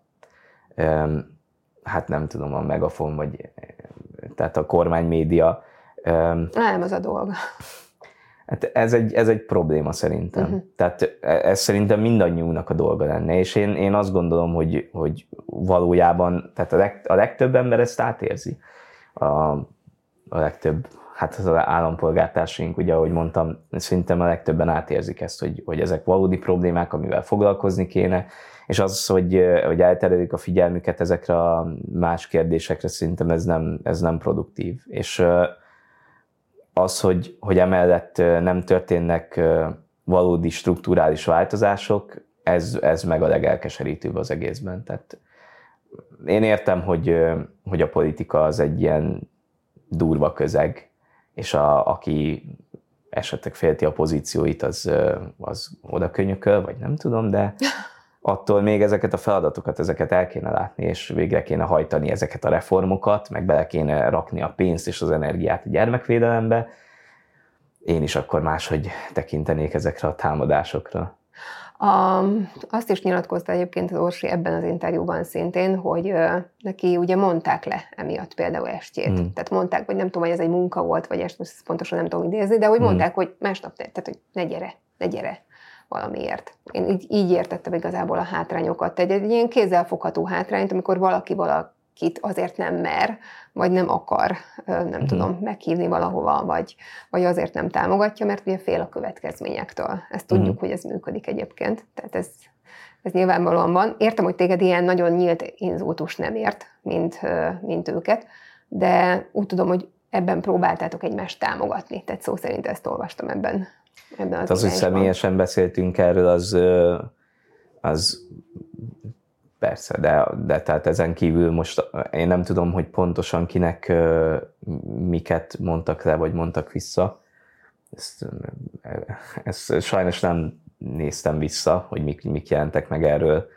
hát nem tudom, a Megafon, vagy tehát a kormánymédia. Nem, az a dolga. Hát ez egy, ez egy probléma szerintem. Uh-huh. Tehát ez szerintem mindannyiunknak a dolga lenne, és én, én azt gondolom, hogy, hogy valójában tehát a, leg, a legtöbb ember ezt átérzi. A, a legtöbb hát az állampolgártársaink, ugye ahogy mondtam, szerintem a legtöbben átérzik ezt, hogy, hogy ezek valódi problémák, amivel foglalkozni kéne, és az, hogy, hogy elterelik a figyelmüket ezekre a más kérdésekre, szerintem ez nem, ez nem produktív. És az, hogy, hogy emellett nem történnek valódi strukturális változások, ez, ez meg a legelkeserítőbb az egészben. Tehát én értem, hogy, hogy a politika az egy ilyen durva közeg, és a, aki esetleg félti a pozícióit, az, az oda könyököl, vagy nem tudom, de attól még ezeket a feladatokat, ezeket el kéne látni, és végre kéne hajtani ezeket a reformokat, meg bele kéne rakni a pénzt és az energiát a gyermekvédelembe. Én is akkor máshogy tekintenék ezekre a támadásokra. A, azt is nyilatkozta egyébként az Orsi ebben az interjúban szintén, hogy ö, neki ugye mondták le emiatt például estjét. Hmm. Tehát mondták, hogy nem tudom, hogy ez egy munka volt, vagy ezt most pontosan nem tudom idézni, de hogy hmm. mondták, hogy másnap, tehát hogy ne gyere, ne gyere valamiért. Én így, így értettem igazából a hátrányokat. Egy, egy ilyen kézzelfogható hátrányt, amikor valaki valakit azért nem mer, vagy nem akar, nem hmm. tudom, meghívni valahova, vagy, vagy azért nem támogatja, mert ugye fél a következményektől. Ezt tudjuk, hmm. hogy ez működik egyébként. Tehát ez, ez nyilvánvalóan van. Értem, hogy téged ilyen nagyon nyílt inzultus nem ért, mint, mint őket, de úgy tudom, hogy ebben próbáltátok egymást támogatni. Tehát szó szerint ezt olvastam ebben. ebben az, az, hogy személyesen beszéltünk erről, az, az persze, de, de tehát ezen kívül most én nem tudom, hogy pontosan kinek miket mondtak le, vagy mondtak vissza. Ezt, ezt sajnos nem néztem vissza, hogy mik, mik jelentek meg erről.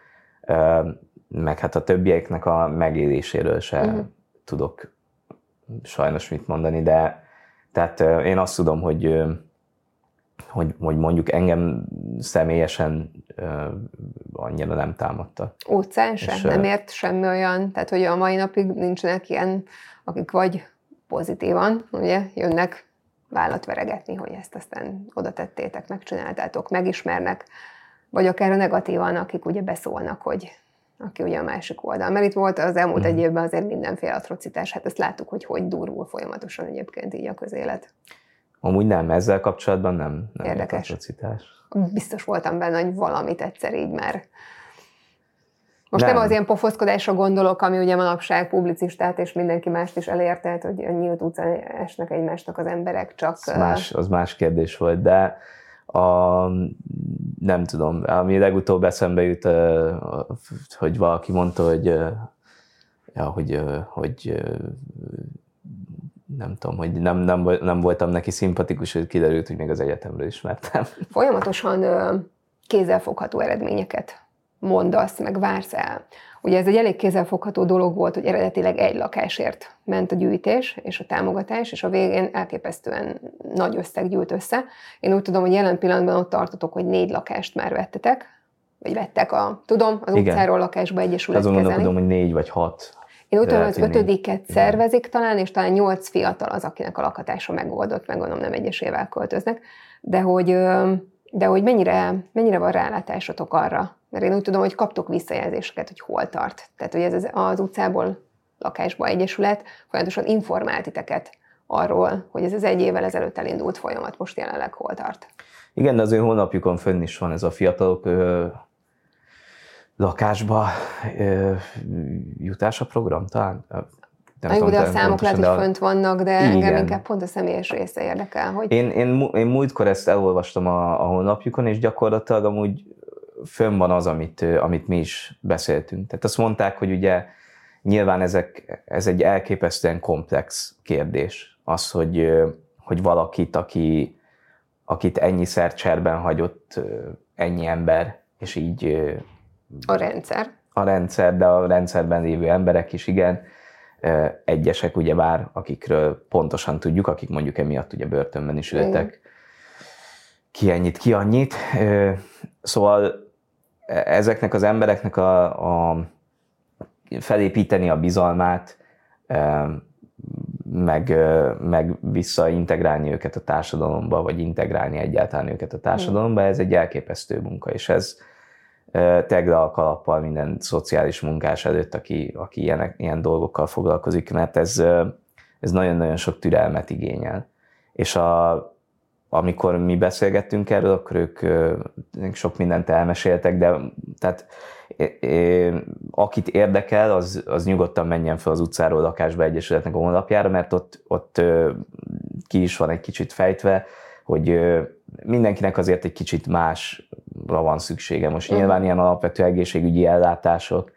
Meg hát a többieknek a megéléséről se uh-huh. tudok sajnos mit mondani, de tehát én azt tudom, hogy Hogy, hogy mondjuk engem személyesen uh, annyira nem támadta. Utcán sem? És, nem ért semmi olyan? Tehát, hogy a mai napig nincsenek ilyen, akik vagy pozitívan, ugye, jönnek vállat veregetni, hogy ezt aztán oda tettétek, megcsináltátok, megismernek, vagy akár a negatívan, akik ugye beszólnak, hogy aki ugye a másik oldal. Mert itt volt az elmúlt mm. egy évben azért mindenféle atrocitás, hát ezt láttuk, hogy hogy durvul folyamatosan egyébként így a közélet. Amúgy nem, ezzel kapcsolatban nem. nem Érdekes. Atrocitás. Biztos voltam benne, hogy valamit egyszer így már. Most nem, nem az ilyen pofoszkodásra gondolok, ami ugye manapság publicistát és mindenki mást is elért, tehát hogy a nyílt utcán esnek egymásnak az emberek, csak... Az más, az más kérdés volt, de a, nem tudom, ami legutóbb eszembe jut, hogy valaki mondta, hogy, ja, hogy, hogy nem tudom, hogy nem, nem, nem voltam neki szimpatikus, hogy kiderült, hogy még az egyetemről ismertem. Folyamatosan kézzelfogható eredményeket mondasz, meg vársz el. Ugye ez egy elég kézzelfogható dolog volt, hogy eredetileg egy lakásért ment a gyűjtés és a támogatás, és a végén elképesztően nagy összeg gyűlt össze. Én úgy tudom, hogy jelen pillanatban ott tartotok, hogy négy lakást már vettetek, vagy vettek a, tudom, az Igen. utcáról lakásba egyesület azon kezelni. Azon gondolom, hogy négy vagy hat. Én úgy tudom, hogy az ötödiket szervezik talán, és talán nyolc fiatal az, akinek a lakhatása megoldott, meg gondolom nem egyesével költöznek, de hogy, de hogy mennyire, mennyire van rálátásotok arra, mert én úgy tudom, hogy kaptok visszajelzéseket, hogy hol tart. Tehát, hogy ez az utcából lakásba egyesület folyamatosan informált titeket arról, hogy ez az egy évvel ezelőtt elindult folyamat most jelenleg hol tart. Igen, de az ő honlapjukon fönn is van ez a fiatalok ö, lakásba ö, jutása program talán. Nem tudom, de a számok lehet, hogy a... fönt vannak, de igen. Engem inkább pont a személyes része érdekel. Hogy... Én, én, én múltkor ezt elolvastam a, a honlapjukon, és gyakorlatilag amúgy fönn van az, amit, amit mi is beszéltünk. Tehát azt mondták, hogy ugye nyilván ezek, ez egy elképesztően komplex kérdés. Az, hogy, hogy valakit, aki, akit ennyiszer cserben hagyott ennyi ember, és így... A rendszer. A rendszer, de a rendszerben lévő emberek is, igen. Egyesek ugyebár, akikről pontosan tudjuk, akik mondjuk emiatt ugye börtönben is ültek, ki ennyit, ki annyit. Szóval ezeknek az embereknek a, a felépíteni a bizalmát, meg, meg visszaintegrálni őket a társadalomba, vagy integrálni egyáltalán őket a társadalomba, ez egy elképesztő munka, és ez tegle a kalappal minden szociális munkás előtt, aki, aki ilyen, ilyen dolgokkal foglalkozik, mert ez, ez nagyon-nagyon sok türelmet igényel. És a, amikor mi beszélgettünk erről, akkor ők sok mindent elmeséltek, de tehát akit érdekel, az, az nyugodtan menjen fel az utcáról lakásba egyesületnek a honlapjára, mert ott, ott ki is van egy kicsit fejtve, hogy mindenkinek azért egy kicsit másra van szüksége. Most uh-huh. nyilván ilyen alapvető egészségügyi ellátások,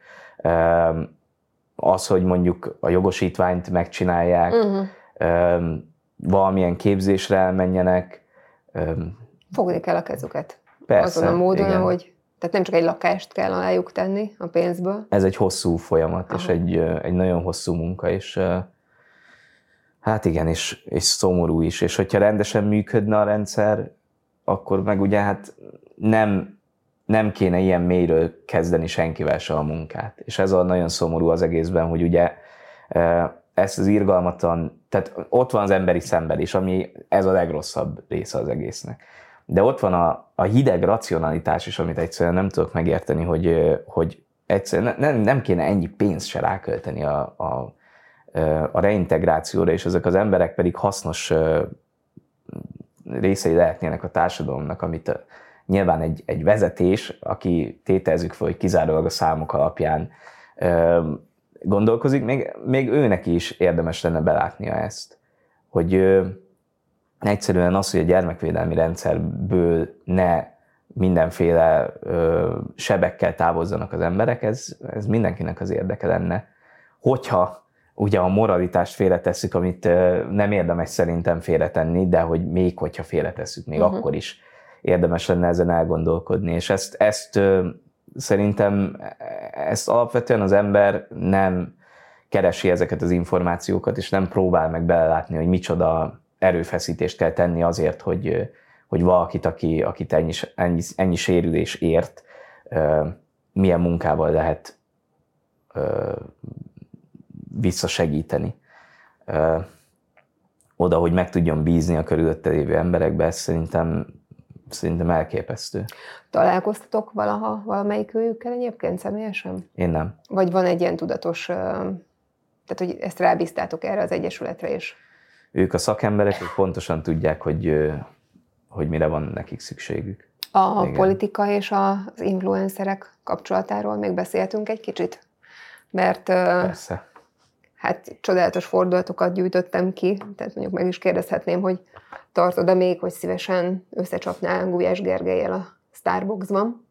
az, hogy mondjuk a jogosítványt megcsinálják, uh-huh. valamilyen képzésre elmenjenek. Fogni kell a kezüket. Persze, azon a módon, igen. hogy tehát nem csak egy lakást kell alájuk tenni a pénzből. Ez egy hosszú folyamat, Aha. és egy, egy nagyon hosszú munka, és hát igen, és, és szomorú is. És hogyha rendesen működne a rendszer, akkor meg ugye hát nem, nem kéne ilyen mélyről kezdeni senkivel se a munkát. És ez a nagyon szomorú az egészben, hogy ugye ezt az irgalmatlan, tehát ott van az emberi szenvedés, ami ez a legrosszabb része az egésznek. De ott van a, a hideg racionalitás is, amit egyszerűen nem tudok megérteni, hogy, hogy egyszerűen nem, nem kéne ennyi pénzt se rákölteni a, a, a reintegrációra, és ezek az emberek pedig hasznos részei lehetnének a társadalomnak, amit a, nyilván egy, egy vezetés, aki tételezzük fel, hogy kizárólag a számok alapján gondolkozik, még, még őnek is érdemes lenne belátnia ezt, hogy ö, egyszerűen az, hogy a gyermekvédelmi rendszerből ne mindenféle ö, sebekkel távozzanak az emberek, ez, ez mindenkinek az érdeke lenne. Hogyha ugye a moralitást félretesszük, amit ö, nem érdemes szerintem félretenni, de hogy még hogyha félretesszük, még uh-huh. akkor is érdemes lenne ezen elgondolkodni, és ezt, ezt ö, szerintem ezt alapvetően az ember nem keresi ezeket az információkat, és nem próbál meg belelátni, hogy micsoda erőfeszítést kell tenni azért, hogy, hogy valakit, aki, akit ennyi, ennyi, ennyi sérülés ért, milyen munkával lehet visszasegíteni. Oda, hogy meg tudjon bízni a körülötte lévő emberekbe, ez szerintem Szerintem elképesztő. Találkoztatok valaha valamelyik őjükkel egyébként személyesen? Én nem. Vagy van egy ilyen tudatos, tehát hogy ezt rábíztátok erre az egyesületre is? Ők a szakemberek, ők pontosan tudják, hogy, hogy mire van nekik szükségük. A Igen. politika és az influencerek kapcsolatáról még beszéltünk egy kicsit? Mert Persze. Hát csodálatos fordulatokat gyűjtöttem ki, tehát mondjuk meg is kérdezhetném, hogy tartod-e még, hogy szívesen összecsapnál Gulyás Gergellyel a Starbucksban?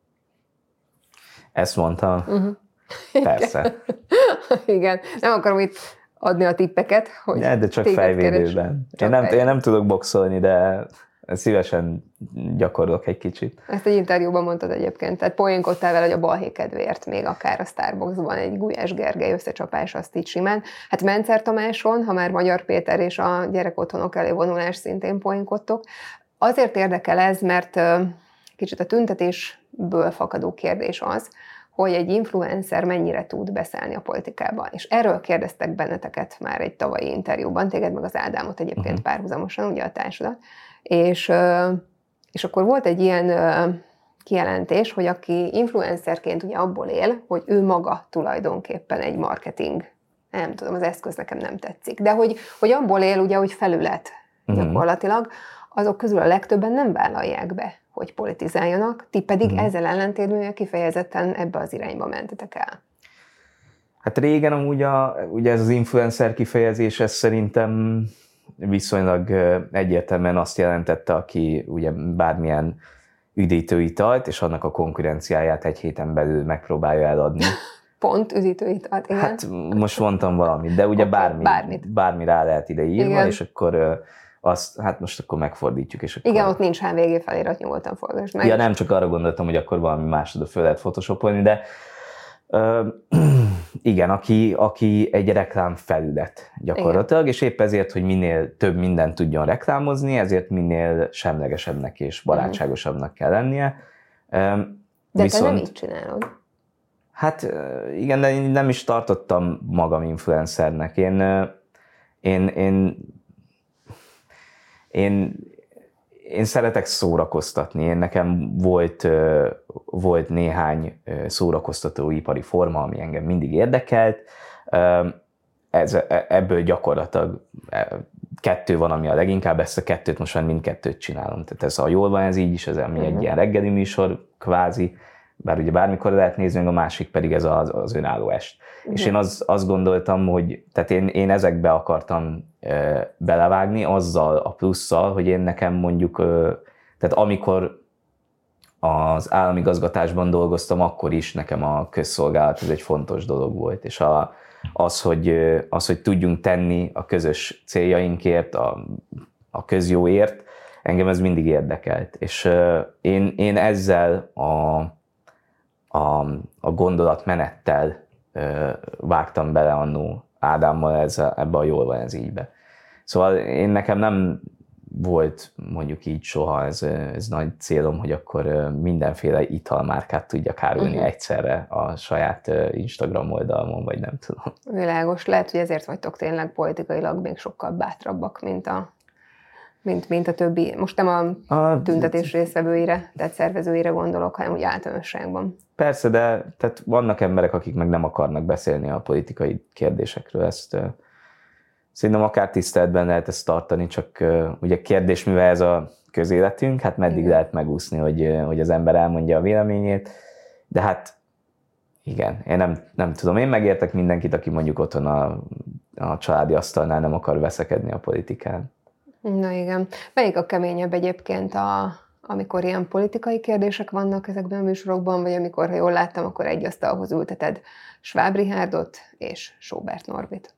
Ezt mondtam? Uh-huh. Persze. Igen. Nem akarom itt adni a tippeket, hogy ja, de csak fejvédőben. Csak én, nem, én nem tudok boxolni, de szívesen gyakorlok egy kicsit. Ezt egy interjúban mondtad egyébként, tehát poénkodtál vele, hogy a balhé kedvéért még akár a Starbucksban egy Gulyás Gergely összecsapás azt így simán. Hát Mencer Tamáson, ha már Magyar Péter és a gyerekotthonok elé vonulás szintén poénkodtok. Azért érdekel ez, mert kicsit a tüntetésből fakadó kérdés az, hogy egy influencer mennyire tud beszélni a politikában. És erről kérdeztek benneteket már egy tavalyi interjúban, téged meg az Ádámot egyébként uh-huh. párhuzamosan, ugye a társulat. És, és akkor volt egy ilyen kijelentés, hogy aki influencerként ugye abból él, hogy ő maga tulajdonképpen egy marketing, nem tudom, az eszköz nekem nem tetszik, de hogy, hogy abból él ugye, hogy felület gyakorlatilag, azok közül a legtöbben nem vállalják be, hogy politizáljanak, ti pedig uh-huh. ezzel ellentétben kifejezetten ebbe az irányba mentetek el. Hát régen amúgy a, ugye ez az influencer kifejezés, ez szerintem viszonylag egyértelműen azt jelentette, aki ugye bármilyen üdítő italt, és annak a konkurenciáját egy héten belül megpróbálja eladni. Pont üdítő italt, igen. Hát most mondtam valamit, de ugye okay, bármi, bármit. bármi rá lehet ide írva, igen. És akkor azt, hát most akkor megfordítjuk. És akkor... Igen, ott nincs há vé gé felirat, nyugodtan forgass meg. Ja, nem csak arra gondoltam, hogy akkor valami másodra föl lehet photoshopolni, de uh, igen, aki, aki egy reklám felület gyakorlatilag, igen. És épp ezért, hogy minél több mindent tudjon reklámozni, ezért minél semlegesebbnek és barátságosabbnak kell lennie. Um, de viszont, te nem így csinálod. Hát igen, de én nem is tartottam magam influencernek. Én, én, én, én, én szeretek szórakoztatni. Én nekem volt, volt néhány szórakoztató ipari forma, ami engem mindig érdekelt. ez, ebből gyakorlatilag kettő van, ami a leginkább, ezt a kettőt most már mindkettőt csinálom. Tehát ez a Jól van ez így is, ez ami uh-huh. egy ilyen reggeli műsor kvázi, bár ugye bármikor lehet nézni, a másik pedig ez az, az önálló est. Uh-huh. És én az, azt gondoltam, hogy tehát én, én ezekbe akartam e, belevágni, azzal a plusszal, hogy én nekem mondjuk, e, tehát amikor az államigazgatásban dolgoztam, akkor is nekem a közszolgálat ez egy fontos dolog volt, és a, az, hogy, az, hogy tudjunk tenni a közös céljainkért, a, a közjóért, engem ez mindig érdekelt. És uh, én, én ezzel a, a, a gondolatmenettel uh, vágtam bele annó Ádámmal ezzel, ebbe a Jól van ez ígybe. Szóval én nekem nem volt mondjuk így soha ez, ez nagy célom, hogy akkor mindenféle italmárkát tudjak árulni uh-huh. egyszerre a saját Instagram oldalamon, vagy nem tudom. Világos. Lehet, hogy ezért vagytok tényleg politikailag még sokkal bátrabbak, mint a, mint, mint a többi. Most nem a, a tüntetés résztvevőire, tehát szervezőire gondolok, hanem úgy általánosságban. Persze, de tehát vannak emberek, akik meg nem akarnak beszélni a politikai kérdésekről. Ezt szerintem akár tiszteletben lehet ezt tartani, csak uh, ugye kérdés, mivel ez a közéletünk, hát meddig igen. lehet megúszni, hogy, uh, hogy az ember elmondja a véleményét, de hát igen, én nem, nem tudom, én megértek mindenkit, aki mondjuk otthon a, a családi asztalnál nem akar veszekedni a politikán. Na igen. Melyik a keményebb egyébként, a, amikor ilyen politikai kérdések vannak ezekben a műsorokban, vagy amikor, ha jól láttam, akkor egy asztalhoz ülteted Schwab Richardot és Sobert Norbit?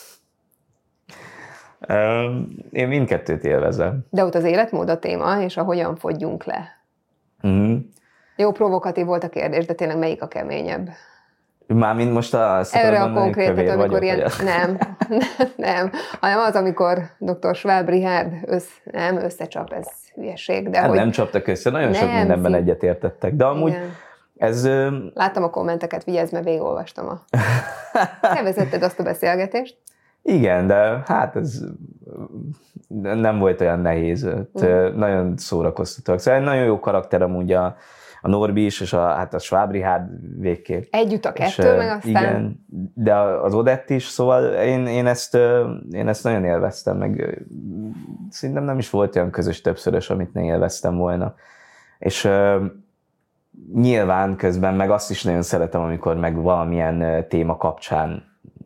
Én mindkettőt élvezem. De ott az életmód a téma, és a hogyan fogyjunk le. Uh-huh. Jó, provokatív volt a kérdés, de tényleg melyik a keményebb? Mármint most a erre a konkrétet, amikor ilyen... Nem, nem, hanem az, amikor doktor Schwab Richard össz... nem, összecsap, ez hülyeség. De hát hogy... nem csaptak össze, nagyon nem, sok mindenben szín... egyetértettek, de amúgy igen. ez... Láttam a kommenteket, vigyázz, mert végigolvastam a... Te vezetted azt a beszélgetést? Igen, de hát ez nem volt olyan nehéz. Mm. Nagyon szórakoztatóak. Szóval egy nagyon jó karakter amúgy a, a Norbi is, és a, hát a Schwab Richard végképp. Együtt a kettő, meg aztán... Igen, de az Odett is, szóval én, én, ezt, én ezt nagyon élveztem, meg szerintem nem is volt olyan közös többszörös, amit ne élveztem volna. És uh, nyilván közben meg azt is nagyon szeretem, amikor meg valamilyen téma kapcsán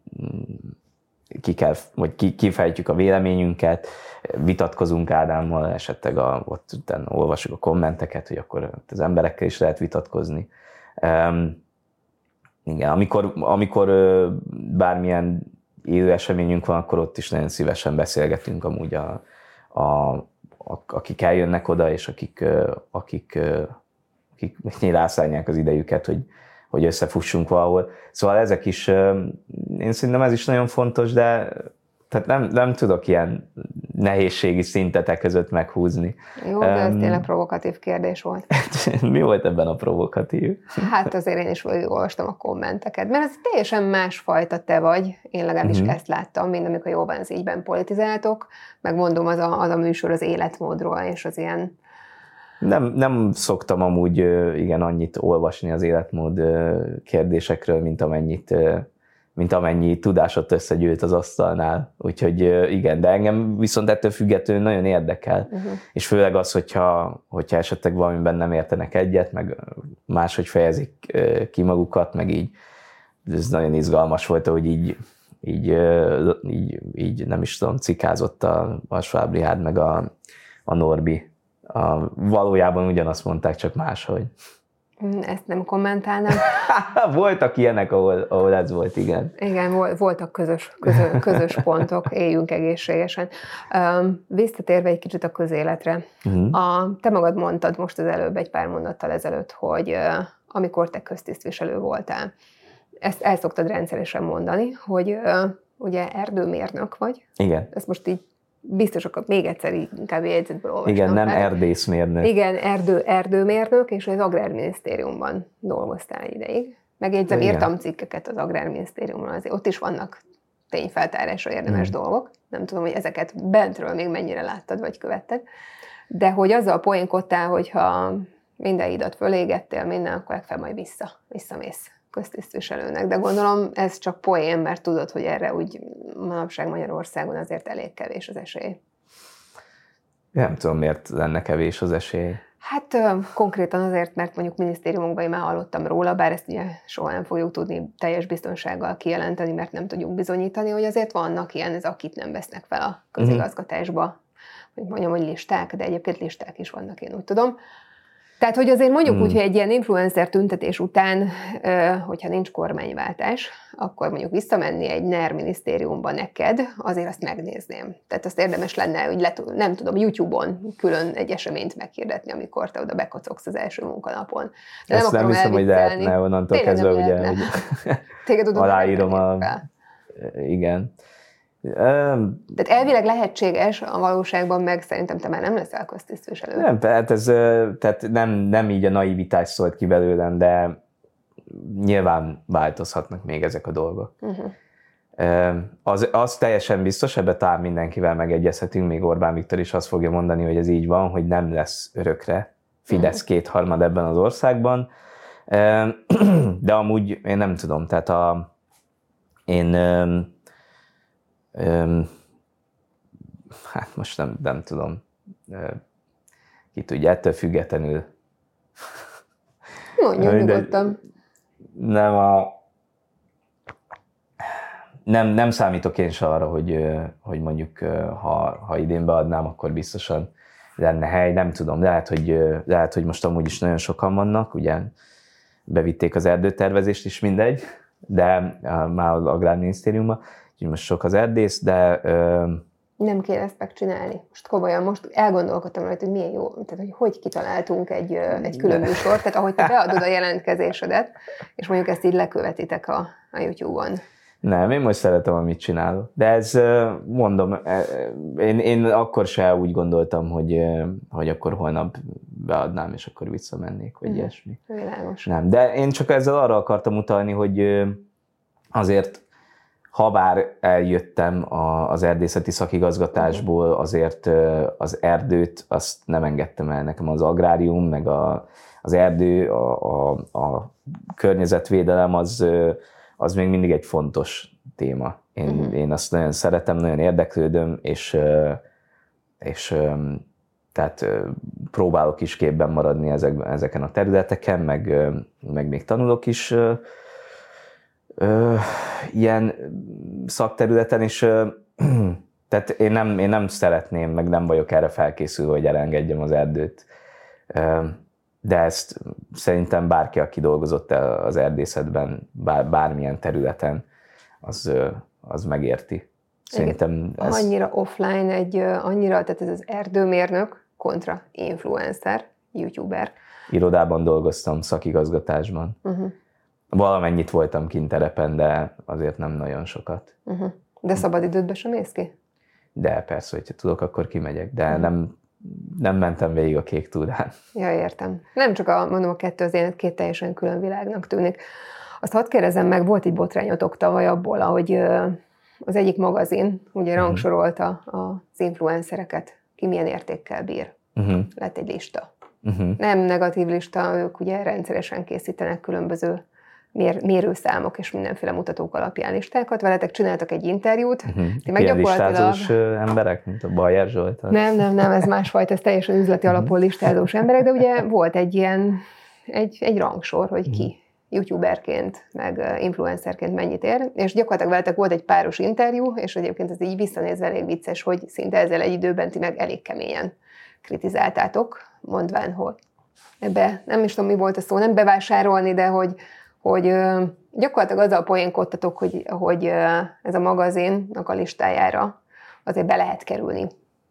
ki kell, vagy ki, kifejtjük a véleményünket, vitatkozunk Ádámmal, esetleg a, ott utána olvasjuk a kommenteket, hogy akkor az emberekkel is lehet vitatkozni. Um, igen, amikor, amikor bármilyen élő eseményünk van, akkor ott is nagyon szívesen beszélgetünk amúgy, a, a, a, akik eljönnek oda, és akik, akik, akik rászállják az idejüket, hogy hogy összefussunk valahol. Szóval ezek is, én szerintem ez is nagyon fontos, de tehát nem, nem tudok ilyen nehézségi szintetek között meghúzni. Jó, de ez um, tényleg provokatív kérdés volt. Mi volt ebben a provokatív? Hát azért én is olvastam a kommenteket, mert ez teljesen másfajta te vagy, én legalábbis uh-huh. ezt láttam, mint amikor Jól van ez ígyben politizáltok, meg mondom, az a, az a műsor az életmódról, és az ilyen... Nem, nem szoktam amúgy igen annyit olvasni az életmód kérdésekről, mint amennyit, mint amennyi tudásot összegyűjt az asztalnál. Úgyhogy igen, de engem viszont ettől függetlenül nagyon érdekel. Uh-huh. És főleg az, hogyha, hogyha esetleg valamiben nem értenek egyet, meg máshogy fejezik ki magukat, meg így ez nagyon izgalmas volt, hogy így, így, így, így nem is tudom, cikázott a, a Schwab Richard meg a, a Norbi. A, valójában ugyanazt mondták, csak máshogy. Ezt nem kommentálnám. Voltak ilyenek, ahol, ahol ez volt, igen. Igen, voltak közös, közös, közös pontok, éljünk egészségesen. Um, visszatérve egy kicsit a közéletre. Uh-huh. A, te magad mondtad most az előbb, egy pár mondattal ezelőtt, hogy uh, amikor te köztisztviselő voltál, ezt el szoktad rendszeresen mondani, hogy uh, ugye erdőmérnök vagy. Igen. Ezt most így biztos, akkor még egyszer inkább jegyzetből olvastam. Igen, nem erdészmérnök. Igen, erdő, erdőmérnök, és az Agrárminisztériumban dolgoztál egy ideig. Megjegyzem, igen. Írtam cikkeket az Agrárminisztériumban, azért ott is vannak tényfeltárásra érdemes hmm. dolgok. Nem tudom, hogy ezeket bentről még mennyire láttad, vagy követted. De hogy azzal poénkodtál, hogyha minden idat fölégettél, minden, akkor legfeljebb majd vissza, visszamész köztisztviselőnek, de gondolom ez csak poén, mert tudod, hogy erre úgy manapság Magyarországon azért elég kevés az esély. Nem tudom, miért lenne kevés az esély. Hát konkrétan azért, mert mondjuk minisztériumokban én már hallottam róla, bár ezt ugye soha nem fogjuk tudni teljes biztonsággal kijelenteni, mert nem tudjuk bizonyítani, hogy azért vannak ilyen, ez akit nem vesznek fel a közigazgatásba, hogy mondjam, hogy listák, de egyébként listák is vannak, én úgy tudom. Tehát, hogy azért mondjuk hmm. úgy, hogy egy ilyen influencer tüntetés után, hogyha nincs kormányváltás, akkor mondjuk visszamenni egy NER minisztériumba neked, azért azt megnézném. Tehát azt érdemes lenne, hogy le, nem tudom, YouTube-on külön egy eseményt meghirdetni, amikor te oda bekocogsz az első munkanapon. De ezt nem, nem hiszem, hogy lehetne onnantól kezdve, ugye, hogy aláírom a... Igen. Tehát elvileg lehetséges, a valóságban meg szerintem te már nem leszel köztisztviselő. Nem, tehát, ez, tehát nem, nem így a naivitás szólt ki belőlem, de nyilván változhatnak még ezek a dolgok. Uh-huh. Az, az teljesen biztos, ebbe talán mindenkivel megegyezhetünk, még Orbán Viktor is azt fogja mondani, hogy ez így van, hogy nem lesz örökre Fidesz uh-huh. kétharmad ebben az országban. De amúgy én nem tudom, tehát a, én Öm, hát most nem, nem tudom, ki tudja, ettől függetlenül. Mondjuk nyugodtan. Nem, a, nem, nem számítok én se arra, hogy, hogy mondjuk ha, ha idén beadnám, akkor biztosan lenne hely, nem tudom, lehet hogy, lehet, hogy most amúgy is nagyon sokan vannak, ugye bevitték az erdőtervezést is, mindegy, de már az Agrárminisztériumban, úgyhogy most sok az erdész, de... Ö... Nem kéne ezt megcsinálni. Most komolyan, most elgondolkodtam rajta, hogy milyen jó, tehát hogy hogy kitaláltunk egy, egy külön műsort, tehát ahogy te beadod a jelentkezésedet, és mondjuk ezt így lekövetitek a, a YouTube-on. Nem, én most szeretem, amit csinálok. De ez, mondom, én, én akkor se úgy gondoltam, hogy, hogy akkor holnap beadnám, és akkor visszamennék, vagy hmm. ilyesmi. Világos. Nem, de én csak ezzel arra akartam utalni, hogy azért ha bár eljöttem az erdészeti szakigazgatásból, azért az erdőt azt nem engedtem el. Nekem az agrárium, meg a, az erdő, a, a, a környezetvédelem az, az még mindig egy fontos téma. Én, uh-huh. én azt nagyon szeretem, nagyon érdeklődöm, és, és tehát próbálok is képben maradni ezek, ezeken a területeken, meg, meg még tanulok is Ö, ilyen szakterületen is, ö, tehát én nem, én nem szeretném, meg nem vagyok erre felkészülve, hogy elengedjem az erdőt. Ö, de ezt szerintem bárki, aki dolgozott az erdészetben, bár, bármilyen területen, az, ö, az megérti. Szerintem ez... Annyira offline, egy, annyira, tehát ez az erdőmérnök kontra influencer, youtuber. Irodában dolgoztam, szakigazgatásban. Uh-huh. Valamennyit voltam kint terepen, de azért nem nagyon sokat. Uh-huh. De szabadidődbe sem mész ki? De persze, hogyha tudok, akkor kimegyek, de uh-huh. nem, nem mentem végig a Kék túrán. Ja, értem. Nem csak a, mondom, a kettő az élet két teljesen külön világnak tűnik. Azt hadd kérdezem meg, volt egy botrányotok tavaly abból, ahogy az egyik magazin ugye rangsorolta az influencereket, ki milyen értékkel bír. Uh-huh. Lett egy lista. Uh-huh. Nem negatív lista, ők ugye rendszeresen készítenek különböző mér, mérőszámok és mindenféle mutatók alapján listákat. Veletek csináltak egy interjút. Uh-huh. Ilyen listázós emberek, mint a Bajer Zsolt? Nem, nem, nem, ez másfajta, ez teljesen üzleti uh-huh. alapon listázós emberek, de ugye volt egy ilyen, egy, egy rangsor, hogy ki uh-huh. youtuberként, meg influencerként mennyit ér, és gyakorlatilag veletek volt egy páros interjú, és egyébként ez így visszanézve elég vicces, hogy szinte ezzel egy időben ti meg elég keményen kritizáltátok, mondván, hogy ebbe, nem is tudom, mi volt a szó, nem bevásárolni, de hogy, hogy gyakorlatilag azzal poénkodtatok, hogy, hogy ez a magazinnak a listájára azért be lehet kerülni.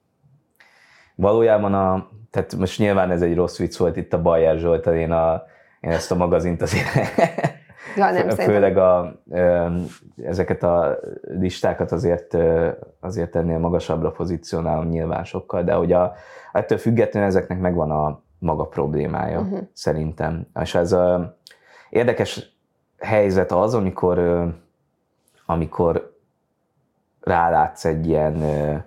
Valójában, a, tehát most nyilván ez egy rossz vicc volt itt a Bajer Zsoltal, én, a, én ezt a magazint azért ja, nem főleg a, ezeket a listákat azért, azért ennél magasabbra pozícionálom nyilván sokkal, de hogy a, ettől függetlenül ezeknek megvan a maga problémája, uh-huh. szerintem. És ez a érdekes helyzet az, amikor, amikor rálátsz egy ilyen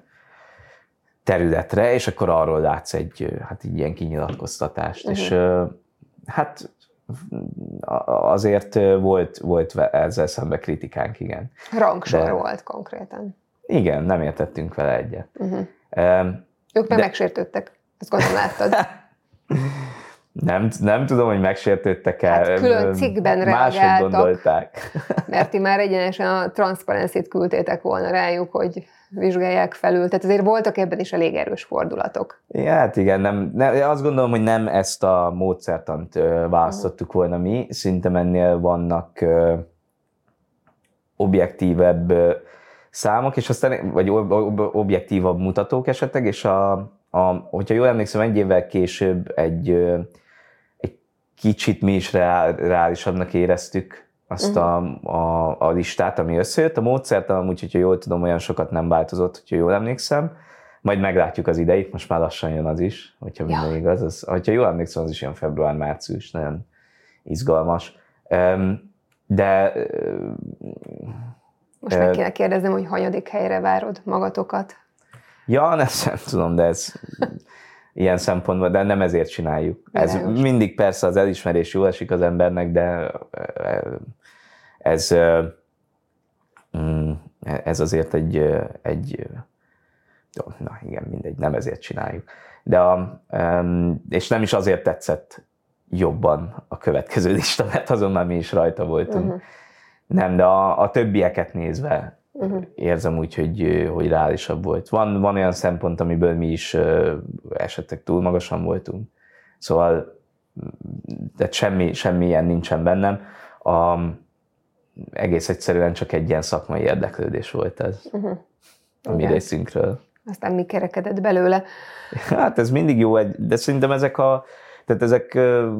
területre, és akkor arról látsz egy hát így ilyen kinyilatkoztatást. Uh-huh. És hát azért volt, volt ezzel szemben kritikánk, igen. Rangsor De, volt konkrétan. Igen, nem értettünk vele egyet. Uh-huh. Um, ők meg de... megsértődtek, ezt gondolom láttad. Nem, nem tudom, hogy megsértődtek-e. Hát külön cikkben reagáltak, mert ti már egyenesen a Transparency-t küldtétek volna rájuk, hogy vizsgálják felül. Tehát azért voltak ebben is elég erős fordulatok. Ja, hát igen, nem, nem, azt gondolom, hogy nem ezt a módszertant választottuk volna mi. Szerintem ennél vannak ö, objektívebb ö, számok, és aztán, vagy ob, ob, objektívabb mutatók esetleg, és a, a, hogyha jól emlékszem, egy évvel később egy, ö, egy kicsit mi is reál, reálisabbnak éreztük azt a, a, a listát, ami összejött. A módszertan amúgy, hogyha jól tudom, olyan sokat nem változott, hogyha jól emlékszem. Majd meglátjuk az ideit, most már lassan jön az is, hogyha minden ja. igaz. Az, hogyha jól emlékszem, az is ilyen február-március, nagyon izgalmas. De... Most meg kéne kérdeznem, hogy hanyadik helyre várod magatokat? Ja, ezt nem tudom, de ez ilyen szempontból, de nem ezért csináljuk. Ez mindig persze az elismerés jól esik az embernek, de ez, ez azért egy, egy na igen, mindegy, nem ezért csináljuk. De a, és nem is azért tetszett jobban a következő lista, mert azon már mi is rajta voltunk. Uh-huh. Nem, de a, a többieket nézve uh-huh. érzem úgy, hogy, hogy reálisabb volt. Van, van olyan szempont, amiből mi is esetleg túl magasan voltunk. Szóval de semmi, semmi ilyen nincsen bennem. A, egész egyszerűen csak egy ilyen szakmai érdeklődés volt ez uh-huh. a mi részünkről. Aztán mi kerekedett belőle? Hát ez mindig jó, de szerintem ezek a Tehát ezek,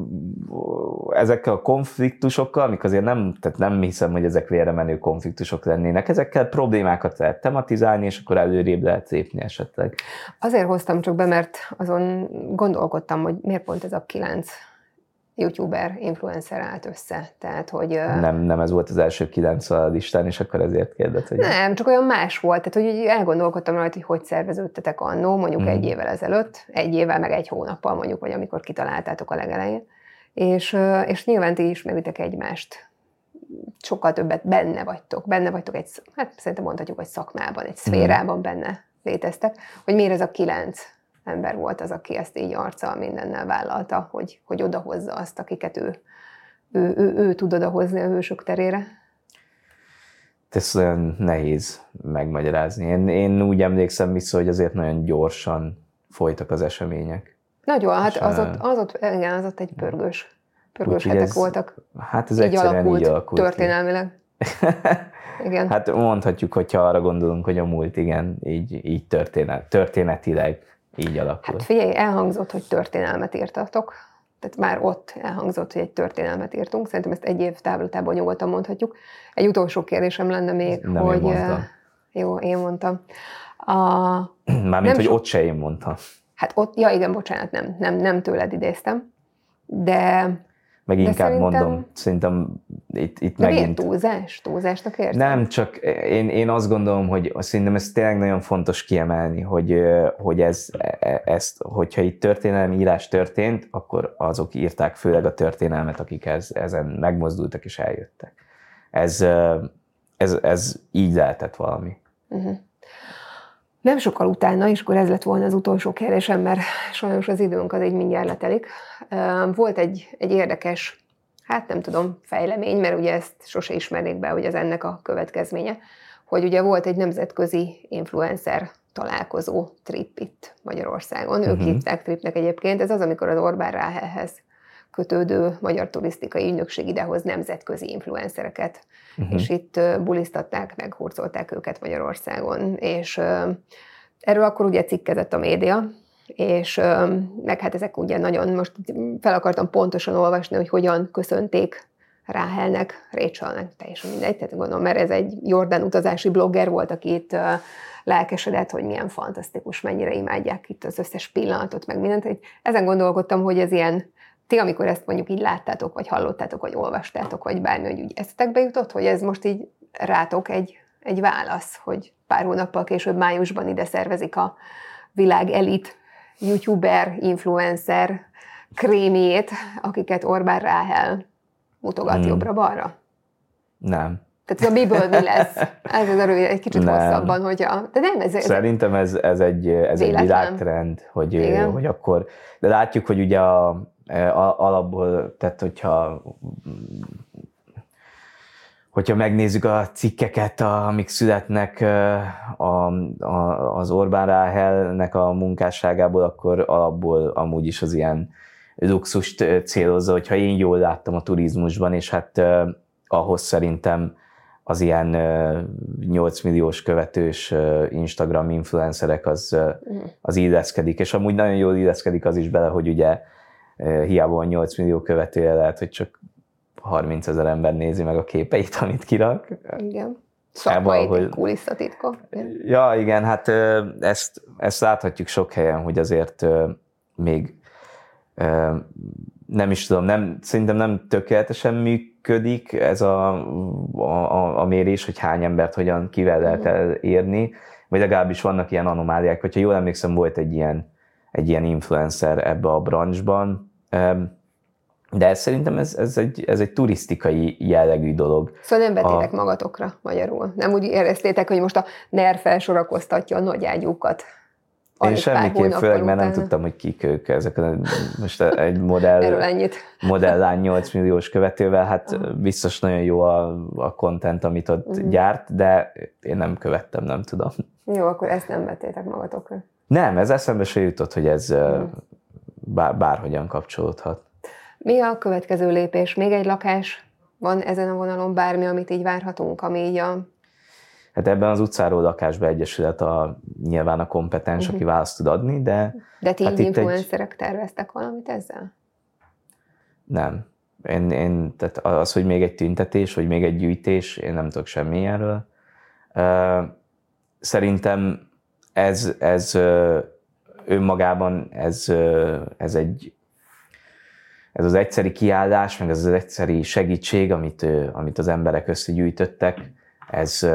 ezekkel a konfliktusokkal, amik azért nem, tehát nem hiszem, hogy ezek vérremenő konfliktusok lennének, ezekkel problémákat lehet tematizálni, és akkor előrébb lehet lépni esetleg. Azért hoztam csak be, mert azon gondolkodtam, hogy miért pont ez a kilenc youtuber, influencer állt össze. Tehát, hogy... Nem, nem ez volt az első kilenc a listán, és akkor ezért kérdett, hogy... Nem, csak olyan más volt. Tehát, hogy elgondolkodtam rajta, hogy hogy szerveződtetek annó, mondjuk mm. egy évvel ezelőtt, egy évvel, meg egy hónappal mondjuk, vagy amikor kitaláltátok a legelején. És, és nyilván ti ismeritek egymást. Sokkal többet benne vagytok. Benne vagytok egy, hát szerintem mondhatjuk, egy szakmában, egy szférában mm. benne léteztek. Hogy miért ez a kilenc ember volt az, aki ezt így arccal mindennel vállalta, hogy, hogy odahozza azt, akiket ő, ő, ő, ő tud odahozni a hősök terére? Ez olyan nehéz megmagyarázni. Én, én úgy emlékszem vissza, hogy azért nagyon gyorsan folytak az események. Nagyon, hát az ott, az ott, igen, az ott egy pörgős, pörgős hetek ez, voltak. Hát ez így egyszerűen alakult, így alakult. Történelmileg. Igen. Hát mondhatjuk, hogyha arra gondolunk, hogy a múlt, igen, így, így történet, történetileg így alakult. Hát figyelj, elhangzott, hogy történelmet írtatok. Tehát már ott elhangzott, hogy egy történelmet írtunk. Szerintem ezt egy év távlatában nyugodtan mondhatjuk. Egy utolsó kérdésem lenne még, nem hogy... Én jó, én mondtam. A, Mármint, hogy so... ott se én mondtam. Hát ott, ja igen, bocsánat, nem, nem, nem tőled idéztem. De... Meg inkább szerintem, mondom, szerintem itt, itt de megint... De túlzás? Túlzásnak érzem? Nem, csak én, én azt gondolom, hogy szerintem ez tényleg nagyon fontos kiemelni, hogy, hogy ez, ezt, hogyha itt történelmi írás történt, akkor azok írták főleg a történelmet, akik ez, ezen megmozdultak és eljöttek. Ez, ez, ez így lehetett valami. Uh-huh. Nem sokkal utána, és akkor ez lett volna az utolsó kérdésem, mert sajnos az időnk az így mindjárt letelik. Volt egy, egy érdekes, hát nem tudom, fejlemény, mert ugye ezt sose ismernék be, hogy ez ennek a következménye, hogy ugye volt egy nemzetközi influencer találkozó trip itt Magyarországon. Uh-huh. Ők hívták tripnek egyébként. Ez az, amikor az Orbán Ráhelhez kötődő magyar turisztikai ügynökség idehoz nemzetközi influencereket, uh-huh. és itt bulisztatták, meg hurcolták őket Magyarországon, és erről akkor ugye cikkezett a média, és meg hát ezek ugye nagyon, most fel akartam pontosan olvasni, hogy hogyan köszönték Ráhelnek, Rachelnek, teljesen mindegy, tehát gondolom, mert ez egy Jordán utazási blogger volt, aki itt lelkesedett, hogy milyen fantasztikus, mennyire imádják itt az összes pillanatot, meg mindent. Ezen gondolkodtam, hogy ez ilyen, ti amikor ezt mondjuk így láttátok, vagy hallottátok, vagy olvastátok, vagy bármi, hogy úgy eszetekbe jutott, hogy ez most így rátok egy, egy válasz, hogy pár hónappal később májusban ide szervezik a világ elit youtuber, influencer krémjét, akiket Orbán Ráhel mutogat hmm. jobbra-balra? Nem. Tehát ez a miből mi lesz? Ez az rövid, egy kicsit nem. hosszabban, hogyha... De nem, ez, ez Szerintem ez, ez, egy, ez egy világtrend, hogy, hogy akkor... De látjuk, hogy ugye a, a, alapból, tehát hogyha hogyha megnézzük a cikkeket, amik születnek a, a, az Orbán Ráhelnek a munkásságából, akkor alapból amúgy is az ilyen luxust célozza, hogyha én jól láttam a turizmusban, és hát ahhoz szerintem az ilyen nyolc milliós követős Instagram influencerek az, az illeszkedik, és amúgy nagyon jól illeszkedik az is bele, hogy ugye hiába van nyolc millió követője, lehet, hogy csak harmincezer ember nézi meg a képeit, amit kirak. Igen. Szakmai hogy... kulisszatitkok. Ja, igen, hát ezt, ezt láthatjuk sok helyen, hogy azért még nem is tudom, nem, szerintem nem tökéletesen működik ez a, a, a mérés, hogy hány embert hogyan, kivel lehet elérni, vagy legalábbis vannak ilyen anomáliák. Hogyha jól emlékszem, volt egy ilyen, egy ilyen influencer ebbe a branchban, de ez, szerintem ez, ez, egy, ez egy turisztikai jellegű dolog. Szóval nem betétek a... magatokra magyarul. Nem úgy éreztétek, hogy most a NER felsorakoztatja a nagyágyúkat. Én semmiképp, főleg, mert nem tudtam, hogy kik ők ezek. Most egy modell, modelllány nyolc milliós követővel, hát Aha. biztos nagyon jó a, a content, amit ott uh-huh. gyárt, de én nem követtem, nem tudom. Jó, akkor ezt nem vettétek magatokra. Nem, ez eszembe se jutott, hogy ez uh-huh. bár, bárhogyan kapcsolódhat. Mi a következő lépés? Még egy lakás van ezen a vonalon, bármi, amit így várhatunk, ami így a... Hát ebben az utcáról lakásba egyesület a, nyilván a kompetens, uh-huh. aki választ tud adni, de... De ti hát influencerek egy... terveztek valamit ezzel? Nem. Én, én, tehát az, hogy még egy tüntetés, vagy még egy gyűjtés, én nem tudok semmi erről. Szerintem ez, ez önmagában ez, ez egy ez az egyszeri kiállás, meg ez az egyszeri segítség, amit, amit az emberek összegyűjtöttek, ez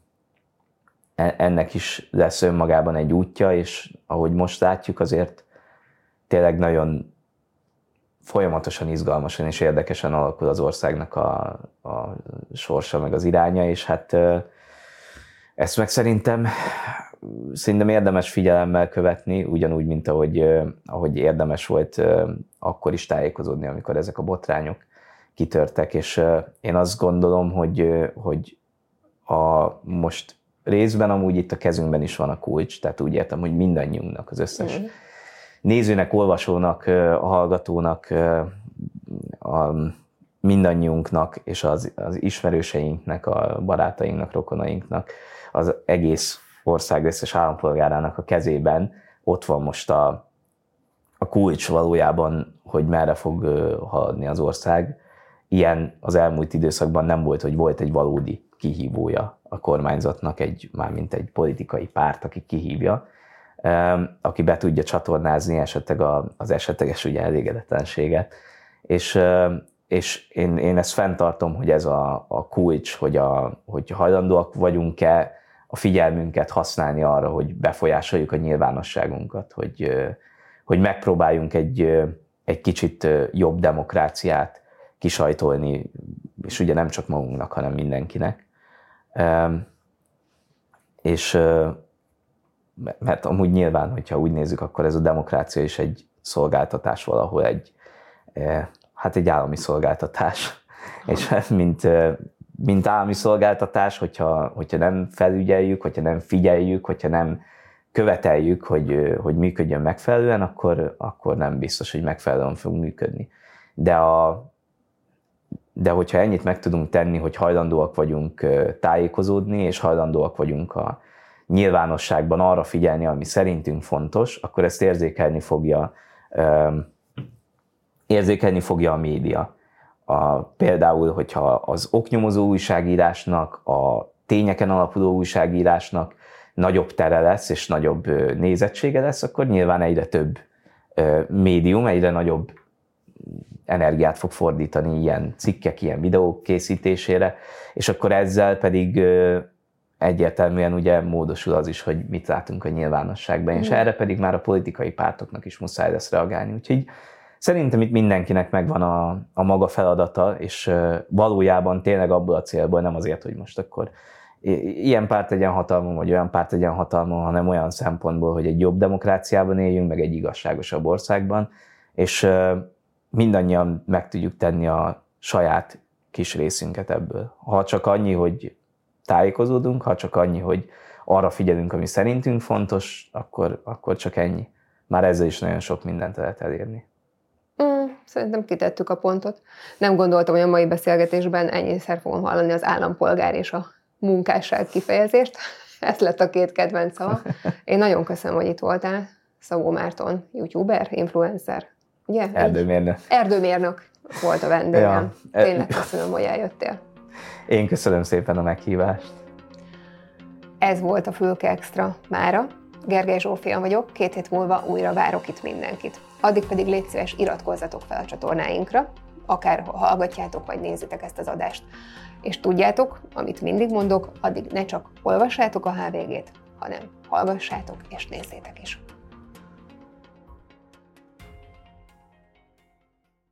ennek is lesz önmagában egy útja, és ahogy most látjuk, azért tényleg nagyon folyamatosan, izgalmasan és érdekesen alakul az országnak a, a sorsa, meg az iránya, és hát ezt meg szerintem, szerintem érdemes figyelemmel követni, ugyanúgy, mint ahogy, ahogy érdemes volt akkor is tájékozódni, amikor ezek a botrányok kitörtek, és én azt gondolom, hogy, hogy a, most részben amúgy itt a kezünkben is van a kulcs, tehát úgy értem, hogy mindannyiunknak, az összes mm. nézőnek, olvasónak, a hallgatónak, a mindannyiunknak, és az, az ismerőseinknek, a barátainknak, rokonainknak, az egész ország összes állampolgárának a kezében ott van most a, a kulcs valójában, hogy merre fog haladni az ország. Ilyen az elmúlt időszakban nem volt, hogy volt egy valódi kihívója a kormányzatnak, egy, mármint egy politikai párt, aki kihívja, aki be tudja csatornázni esetleg az esetleges ugye elégedetlenséget. És, és én, én ezt fenntartom, hogy ez a, a kulcs, hogy, a, hogy hajlandóak vagyunk-e a figyelmünket használni arra, hogy befolyásoljuk a nyilvánosságunkat, hogy, hogy megpróbáljunk egy, egy kicsit jobb demokráciát kisajtolni, és ugye nem csak magunknak, hanem mindenkinek. És mert amúgy nyilván, hogyha úgy nézzük, akkor ez a demokrácia is egy szolgáltatás valahol, egy, hát egy állami szolgáltatás. És mint, mint állami szolgáltatás, hogyha, hogyha nem felügyeljük, hogyha nem figyeljük, hogyha nem követeljük, hogy, hogy működjön megfelelően, akkor, akkor nem biztos, hogy megfelelően fog működni. De, a, de hogyha ennyit meg tudunk tenni, hogy hajlandóak vagyunk tájékozódni, és hajlandóak vagyunk a nyilvánosságban arra figyelni, ami szerintünk fontos, akkor ezt érzékelni fogja, érzékelni fogja a média. A, például, hogyha az oknyomozó újságírásnak, a tényeken alapuló újságírásnak nagyobb tere lesz, és nagyobb nézettsége lesz, akkor nyilván egyre több médium, egyre nagyobb energiát fog fordítani ilyen cikkek, ilyen videók készítésére, és akkor ezzel pedig egyértelműen ugye módosul az is, hogy mit látunk a nyilvánosságban, mm. és erre pedig már a politikai pártoknak is muszáj lesz reagálni. Úgyhogy Szerintem itt mindenkinek megvan a, a maga feladata, és valójában tényleg abból a célból, nem azért, hogy most akkor ilyen párt legyen hatalmon, vagy olyan párt legyen hatalmon, hanem olyan szempontból, hogy egy jobb demokráciában éljünk, meg egy igazságosabb országban, és mindannyian meg tudjuk tenni a saját kis részünket ebből. Ha csak annyi, hogy tájékozódunk, ha csak annyi, hogy arra figyelünk, ami szerintünk fontos, akkor, akkor csak ennyi. Már ezzel is nagyon sok mindent lehet elérni. Mm, szerintem kitettük a pontot. Nem gondoltam, hogy a mai beszélgetésben ennyiszer fogom hallani az állampolgár és a munkásság kifejezést. Ez lett a két kedvenc szava. Én nagyon köszönöm, hogy itt voltál. Szabó Márton, youtuber, influencer. Ugye? Erdőmérnök. Erdőmérnök volt a vendégem. Ja. Tényleg köszönöm, hogy eljöttél. Én köszönöm szépen a meghívást. Ez volt a Fülke Extra mára. Gergely Zsófia vagyok, két hét múlva újra várok itt mindenkit. Addig pedig légy szíves, iratkozzatok fel a csatornáinkra, akár hallgatjátok vagy nézitek ezt az adást. És tudjátok, amit mindig mondok, addig ne csak olvassátok a há vé gét, hanem hallgassátok és nézzétek is.